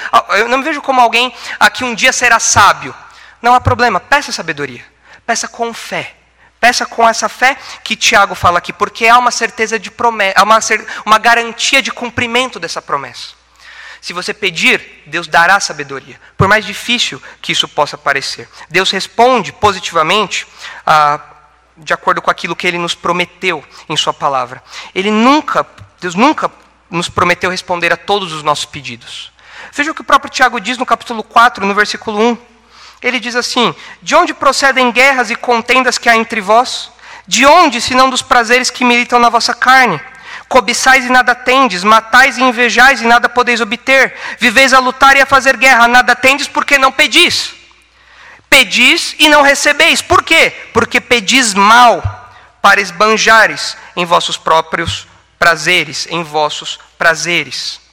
que um dia será sábio. Não há problema, peça sabedoria, peça com fé. Peça com essa fé que Tiago fala aqui, porque há uma certeza de promessa, uma garantia de cumprimento dessa promessa. Se você pedir, Deus dará sabedoria, por mais difícil que isso possa parecer. Deus responde positivamente, de acordo com aquilo que Ele nos prometeu em sua palavra. Deus nunca nos prometeu responder a todos os nossos pedidos. Veja o que o próprio Tiago diz no capítulo 4, no versículo 1. Ele diz assim: de onde procedem guerras e contendas que há entre vós? De onde, senão dos prazeres que militam na vossa carne? Cobiçais e nada tendes, matais e invejais e nada podeis obter. Viveis a lutar e a fazer guerra, nada tendes porque não pedis. Pedis e não recebeis. Por quê? Porque pedis mal, para esbanjares em vossos próprios prazeres, em vossos prazeres.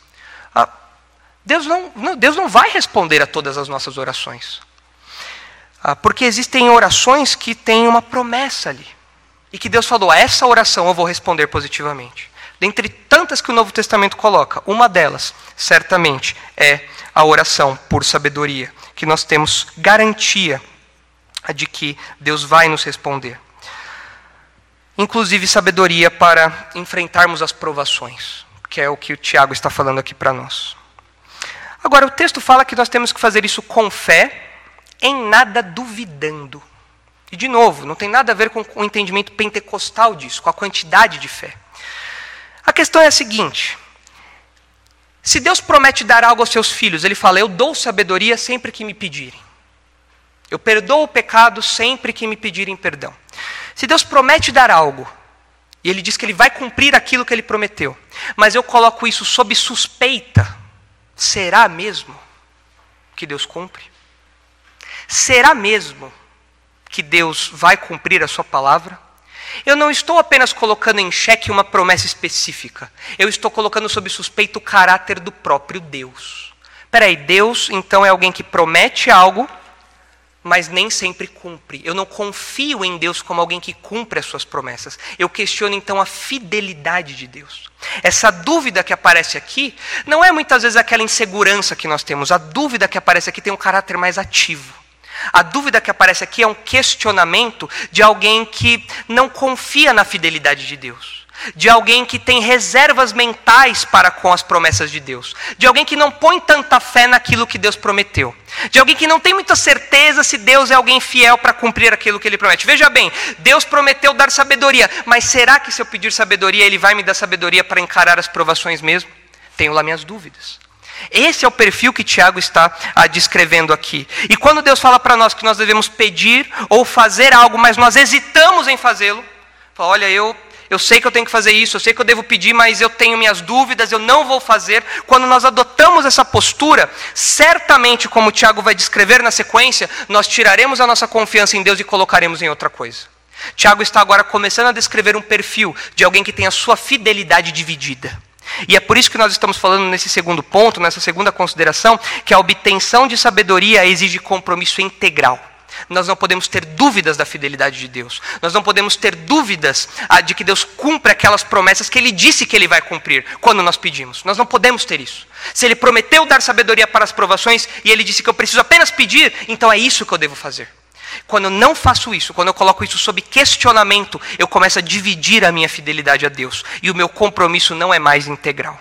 Deus não vai responder a todas as nossas orações. Porque existem orações que têm uma promessa ali. E que Deus falou: a essa oração eu vou responder positivamente. Dentre tantas que o Novo Testamento coloca, uma delas, certamente, é a oração por sabedoria. Que nós temos garantia de que Deus vai nos responder. inclusive sabedoria para enfrentarmos as provações, que é o que o Tiago está falando aqui para nós. Agora, o texto fala que nós temos que fazer isso com fé, em nada duvidando. E, de novo, não tem nada a ver com o entendimento pentecostal disso, com a quantidade de fé. A questão é a seguinte: se Deus promete dar algo aos seus filhos, ele fala, eu dou sabedoria sempre que me pedirem. Eu perdoo o pecado sempre que me pedirem perdão. Se Deus promete dar algo, e ele diz que ele vai cumprir aquilo que ele prometeu, mas eu coloco isso sob suspeita, será mesmo que Deus cumpre? Será mesmo que Deus vai cumprir a sua palavra? Eu não estou apenas colocando em xeque uma promessa específica. Eu estou colocando sob suspeita o caráter do próprio Deus. Peraí, Deus então é alguém que promete algo, mas nem sempre cumpre. Eu não confio em Deus como alguém que cumpre as suas promessas. Eu questiono então a fidelidade de Deus. Essa dúvida que aparece aqui não é muitas vezes aquela insegurança que nós temos. A dúvida que aparece aqui tem um caráter mais ativo. A dúvida que aparece aqui é um questionamento de alguém que não confia na fidelidade de Deus, de alguém que tem reservas mentais para com as promessas de Deus, de alguém que não põe tanta fé naquilo que Deus prometeu, de alguém que não tem muita certeza se Deus é alguém fiel para cumprir aquilo que Ele promete. Veja bem, Deus prometeu dar sabedoria, mas será que se eu pedir sabedoria, Ele vai me dar sabedoria para encarar as provações mesmo? Tenho lá minhas dúvidas. Esse é o perfil que Tiago está descrevendo aqui. E quando Deus fala para nós que nós devemos pedir ou fazer algo, mas nós hesitamos em fazê-lo, fala, olha, eu sei que eu tenho que fazer isso, eu sei que eu devo pedir, mas eu tenho minhas dúvidas, eu não vou fazer. Quando nós adotamos essa postura, certamente, como Tiago vai descrever na sequência, nós tiraremos a nossa confiança em Deus e colocaremos em outra coisa. Tiago está agora começando a descrever um perfil de alguém que tem a sua fidelidade dividida. E é por isso que nós estamos falando nesse segundo ponto, nessa segunda consideração, que a obtenção de sabedoria exige compromisso integral. Nós não podemos ter dúvidas da fidelidade de Deus. Nós não podemos ter dúvidas de que Deus cumpre aquelas promessas que Ele disse que Ele vai cumprir quando nós pedimos. Nós não podemos ter isso. Se Ele prometeu dar sabedoria para as provações e Ele disse que eu preciso apenas pedir, então é isso que eu devo fazer. Quando eu não faço isso, quando eu coloco isso sob questionamento, eu começo a dividir a minha fidelidade a Deus. E o meu compromisso não é mais integral.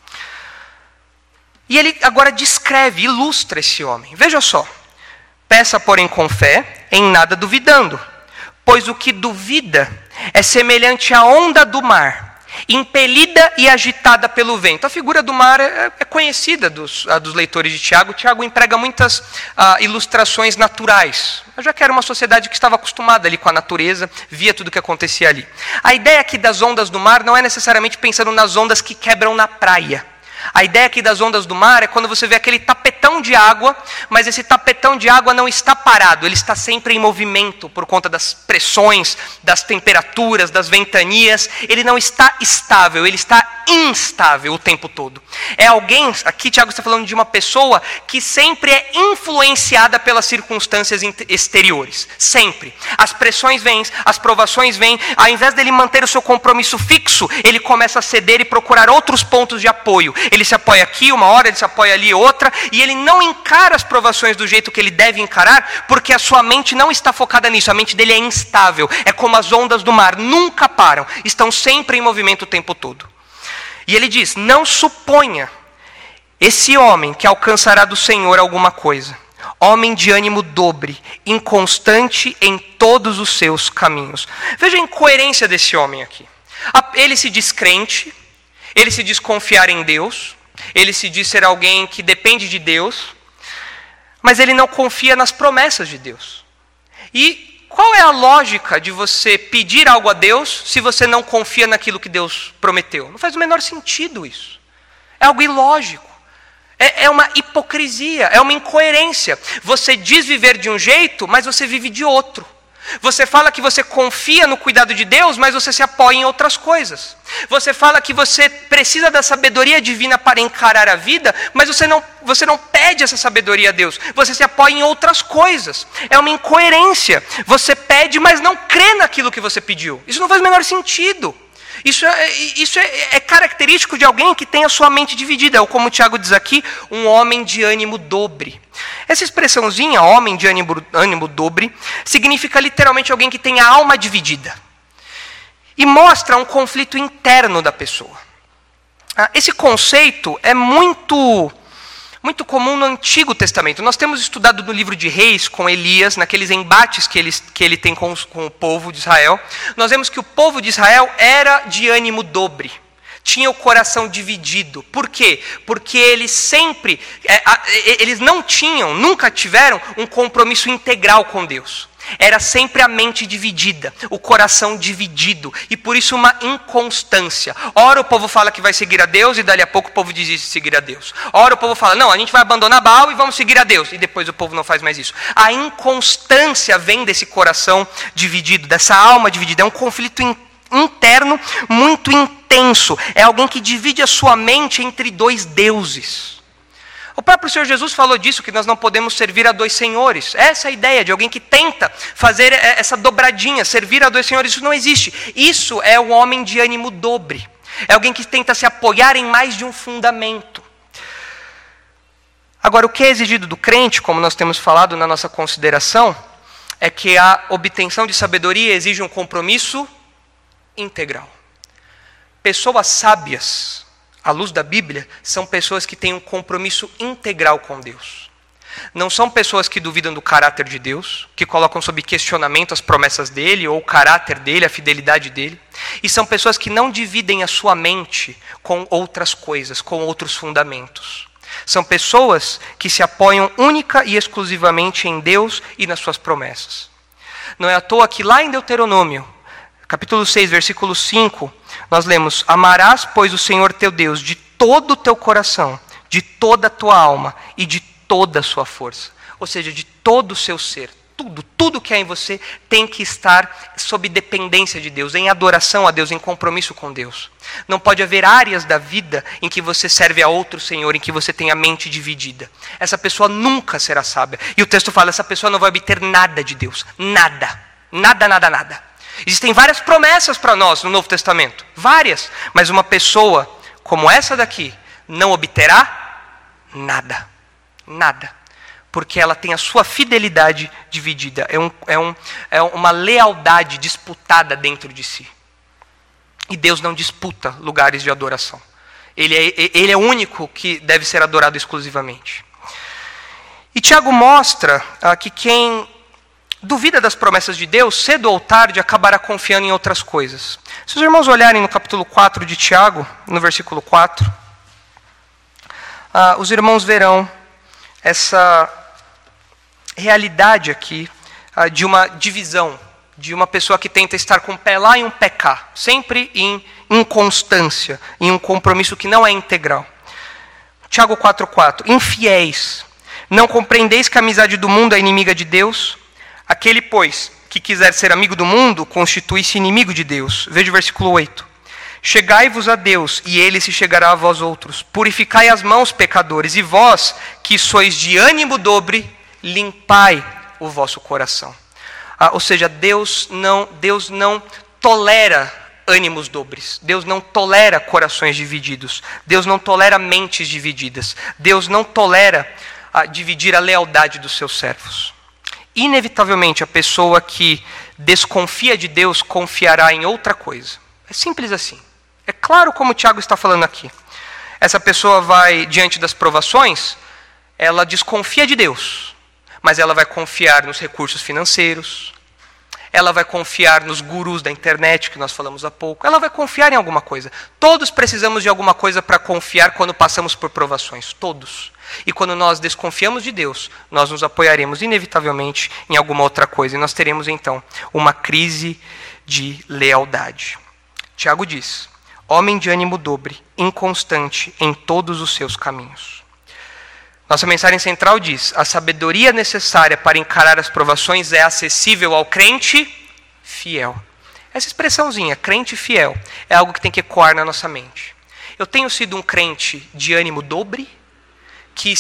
E ele agora descreve, ilustra esse homem. Veja só. Peça, porém, com fé, em nada duvidando. Pois o que duvida é semelhante à onda do mar, impelida e agitada pelo vento. A figura do mar é conhecida dos leitores de Tiago. Tiago emprega muitas ilustrações naturais. Eu já que era uma sociedade que estava acostumada ali com a natureza, via tudo o que acontecia ali. A ideia aqui das ondas do mar não é necessariamente pensando nas ondas que quebram na praia. A ideia aqui das ondas do mar é quando você vê aquele tapetão de água, mas esse tapetão de água não está parado, ele está sempre em movimento por conta das pressões, das temperaturas, das ventanias. Ele não está estável, ele está instável o tempo todo. É alguém, aqui Tiago está falando de uma pessoa que sempre é influenciada pelas circunstâncias exteriores. Sempre. As pressões vêm, as provações vêm, ao invés dele manter o seu compromisso fixo, ele começa a ceder e procurar outros pontos de apoio. Ele se apoia aqui uma hora, ele se apoia ali outra, e ele não encara as provações do jeito que ele deve encarar, porque a sua mente não está focada nisso, a mente dele é instável, é como as ondas do mar, nunca param, estão sempre em movimento o tempo todo. E ele diz, não suponha esse homem que alcançará do Senhor alguma coisa, homem de ânimo dobre, inconstante em todos os seus caminhos. Veja a incoerência desse homem aqui. Ele se diz crente, ele se diz confiar em Deus, ele se diz ser alguém que depende de Deus, mas ele não confia nas promessas de Deus. E qual é a lógica de você pedir algo a Deus se você não confia naquilo que Deus prometeu? Não faz o menor sentido isso. É algo ilógico. É uma hipocrisia, é uma incoerência. Você diz viver de um jeito, mas você vive de outro. Você fala que você confia no cuidado de Deus, mas você se apoia em outras coisas. Você fala que você precisa da sabedoria divina para encarar a vida, mas você não pede essa sabedoria a Deus. Você se apoia em outras coisas. É uma incoerência. Você pede, mas não crê naquilo que você pediu. Isso não faz o menor sentido. Isso é característico de alguém que tem a sua mente dividida. Ou como o Tiago diz aqui, um homem de ânimo dobre. Essa expressãozinha, homem de ânimo dobre, significa literalmente alguém que tem a alma dividida. e mostra um conflito interno da pessoa. Esse conceito é muito comum no Antigo Testamento. Nós temos estudado no livro de Reis com Elias, naqueles embates que ele tem com o povo de Israel. Nós vemos que o povo de Israel era de ânimo dobre. Tinha o coração dividido. Por quê? Porque eles nunca tiveram um compromisso integral com Deus. Era sempre a mente dividida, o coração dividido, e por isso uma inconstância. Ora o povo fala que vai seguir a Deus, e dali a pouco o povo desiste de seguir a Deus. Ora o povo fala, não, a gente vai abandonar Baal e vamos seguir a Deus, e depois o povo não faz mais isso. A inconstância vem desse coração dividido, dessa alma dividida. É um conflito interno muito intenso. É alguém que divide a sua mente entre dois deuses. O próprio Senhor Jesus falou disso, que nós não podemos servir a dois senhores. Essa é a ideia de alguém que tenta fazer essa dobradinha, servir a dois senhores. Isso não existe. Isso é o homem de ânimo dobre. É alguém que tenta se apoiar em mais de um fundamento. Agora, o que é exigido do crente, como nós temos falado na nossa consideração, é que a obtenção de sabedoria exige um compromisso integral. Pessoas sábias, à luz da Bíblia, são pessoas que têm um compromisso integral com Deus. Não são pessoas que duvidam do caráter de Deus, que colocam sob questionamento as promessas dele, ou o caráter dele, a fidelidade dele. E são pessoas que não dividem a sua mente com outras coisas, com outros fundamentos. São pessoas que se apoiam única e exclusivamente em Deus e nas suas promessas. Não é à toa que lá em Deuteronômio, capítulo 6, versículo 5, nós lemos: amarás, pois, o Senhor teu Deus de todo o teu coração, de toda a tua alma e de toda a sua força. Ou seja, de todo o seu ser. Tudo que há em você tem que estar sob dependência de Deus, em adoração a Deus, em compromisso com Deus. Não pode haver áreas da vida em que você serve a outro Senhor, em que você tem a mente dividida. Essa pessoa nunca será sábia. E o texto fala, essa pessoa não vai obter nada de Deus. Nada. Nada, nada, nada. Existem várias promessas para nós no Novo Testamento. Várias. Mas uma pessoa como essa daqui não obterá nada. Nada. Porque ela tem a sua fidelidade dividida. É uma lealdade disputada dentro de si. E Deus não disputa lugares de adoração. Ele é o único que deve ser adorado exclusivamente. E Tiago mostra que quem duvida das promessas de Deus, cedo ou tarde, acabará confiando em outras coisas. Se os irmãos olharem no capítulo 4 de Tiago, no versículo 4, os irmãos verão essa realidade aqui de uma divisão, de uma pessoa que tenta estar com um pé lá e um pé cá, sempre em inconstância, em um compromisso que não é integral. Tiago 4,4: infiéis, não compreendeis que a amizade do mundo é inimiga de Deus? Aquele, pois, que quiser ser amigo do mundo, constitui-se inimigo de Deus. Veja o versículo 8. Chegai-vos a Deus, e Ele se chegará a vós outros. Purificai as mãos, pecadores, e vós, que sois de ânimo dobre, limpai o vosso coração. Ou seja, Deus não tolera ânimos dobres. Deus não tolera corações divididos. Deus não tolera mentes divididas. Deus não tolera dividir a lealdade dos seus servos. Inevitavelmente, a pessoa que desconfia de Deus confiará em outra coisa. É simples assim. É claro como o Tiago está falando aqui. Essa pessoa vai, diante das provações, ela desconfia de Deus, mas ela vai confiar nos recursos financeiros, ela vai confiar nos gurus da internet, que nós falamos há pouco, ela vai confiar em alguma coisa. Todos precisamos de alguma coisa para confiar quando passamos por provações, todos. E quando nós desconfiamos de Deus, nós nos apoiaremos inevitavelmente em alguma outra coisa, e nós teremos então uma crise de lealdade. Tiago diz: homem de ânimo dobre, inconstante em todos os seus caminhos. Nossa mensagem central diz: a sabedoria necessária para encarar as provações é acessível ao crente fiel. Essa expressãozinha, crente fiel, é algo que tem que ecoar na nossa mente. Eu tenho sido um crente de ânimo dobre, que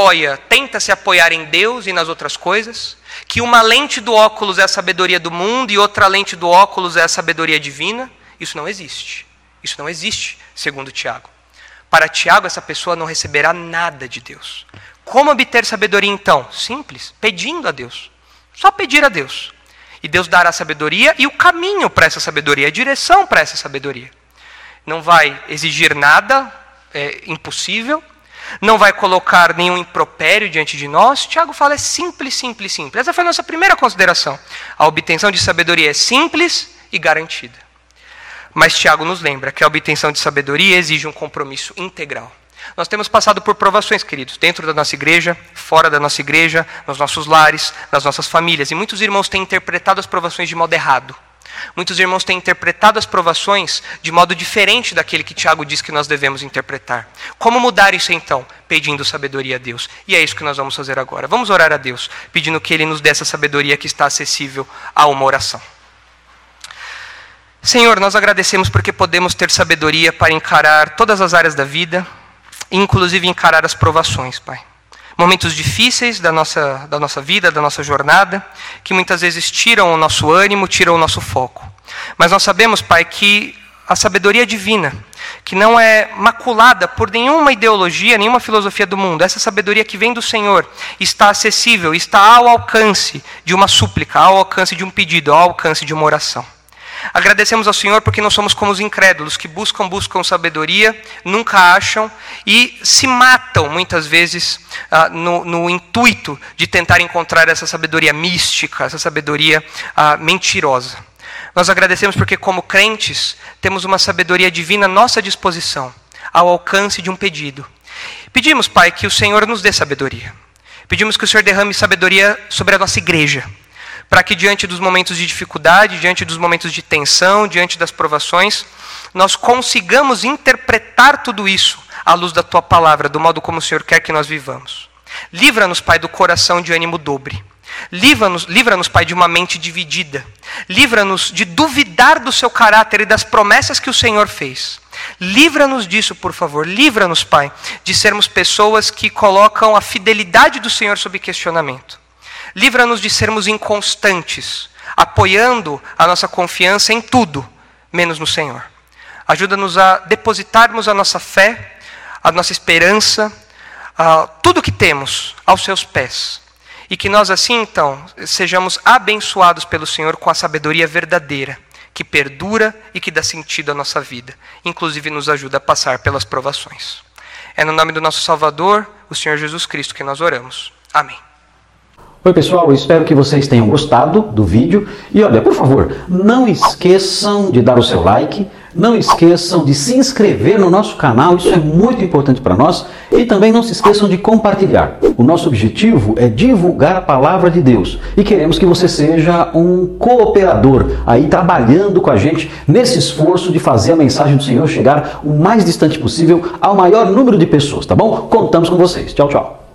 tenta se apoiar em Deus e nas outras coisas, que uma lente do óculos é a sabedoria do mundo e outra lente do óculos é a sabedoria divina. Isso não existe. Isso não existe, segundo Tiago. Para Tiago, essa pessoa não receberá nada de Deus. Como obter sabedoria então? Simples, pedindo a Deus. Só pedir a Deus. E Deus dará sabedoria e o caminho para essa sabedoria, a direção para essa sabedoria. Não vai exigir nada impossível, não vai colocar nenhum impropério diante de nós. Tiago fala, é simples, simples, simples. Essa foi a nossa primeira consideração. A obtenção de sabedoria é simples e garantida. Mas Tiago nos lembra que a obtenção de sabedoria exige um compromisso integral. Nós temos passado por provações, queridos, dentro da nossa igreja, fora da nossa igreja, nos nossos lares, nas nossas famílias. E muitos irmãos têm interpretado as provações de modo errado. Muitos irmãos têm interpretado as provações de modo diferente daquele que Tiago diz que nós devemos interpretar. Como mudar isso então? Pedindo sabedoria a Deus. E é isso que nós vamos fazer agora. Vamos orar a Deus, pedindo que Ele nos dê essa sabedoria que está acessível a uma oração. Senhor, nós agradecemos porque podemos ter sabedoria para encarar todas as áreas da vida, inclusive encarar as provações, Pai. Momentos difíceis da nossa vida, da nossa jornada, que muitas vezes tiram o nosso ânimo, tiram o nosso foco. Mas nós sabemos, Pai, que a sabedoria divina, que não é maculada por nenhuma ideologia, nenhuma filosofia do mundo, essa sabedoria que vem do Senhor, está acessível, está ao alcance de uma súplica, ao alcance de um pedido, ao alcance de uma oração. Agradecemos ao Senhor porque não somos como os incrédulos que buscam sabedoria, nunca acham e se matam muitas vezes no intuito de tentar encontrar essa sabedoria mística, essa sabedoria mentirosa. Nós agradecemos porque como crentes temos uma sabedoria divina à nossa disposição, ao alcance de um pedido. Pedimos, Pai, que o Senhor nos dê sabedoria. Pedimos que o Senhor derrame sabedoria sobre a nossa igreja, para que diante dos momentos de dificuldade, diante dos momentos de tensão, diante das provações, nós consigamos interpretar tudo isso à luz da Tua palavra, do modo como o Senhor quer que nós vivamos. Livra-nos, Pai, do coração de ânimo dobre. Livra-nos, Pai, de uma mente dividida. Livra-nos de duvidar do Seu caráter e das promessas que o Senhor fez. Livra-nos disso, por favor. Livra-nos, Pai, de sermos pessoas que colocam a fidelidade do Senhor sob questionamento. Livra-nos de sermos inconstantes, apoiando a nossa confiança em tudo, menos no Senhor. Ajuda-nos a depositarmos a nossa fé, a nossa esperança, tudo que temos aos seus pés. E que nós assim, então, sejamos abençoados pelo Senhor com a sabedoria verdadeira, que perdura e que dá sentido à nossa vida. Inclusive nos ajuda a passar pelas provações. É no nome do nosso Salvador, o Senhor Jesus Cristo, que nós oramos. Amém. Oi pessoal, eu espero que vocês tenham gostado do vídeo e olha, por favor, não esqueçam de dar o seu like, não esqueçam de se inscrever no nosso canal, isso é muito importante para nós, e também não se esqueçam de compartilhar. O nosso objetivo é divulgar a palavra de Deus e queremos que você seja um cooperador aí trabalhando com a gente nesse esforço de fazer a mensagem do Senhor chegar o mais distante possível ao maior número de pessoas, tá bom? Contamos com vocês. Tchau, tchau.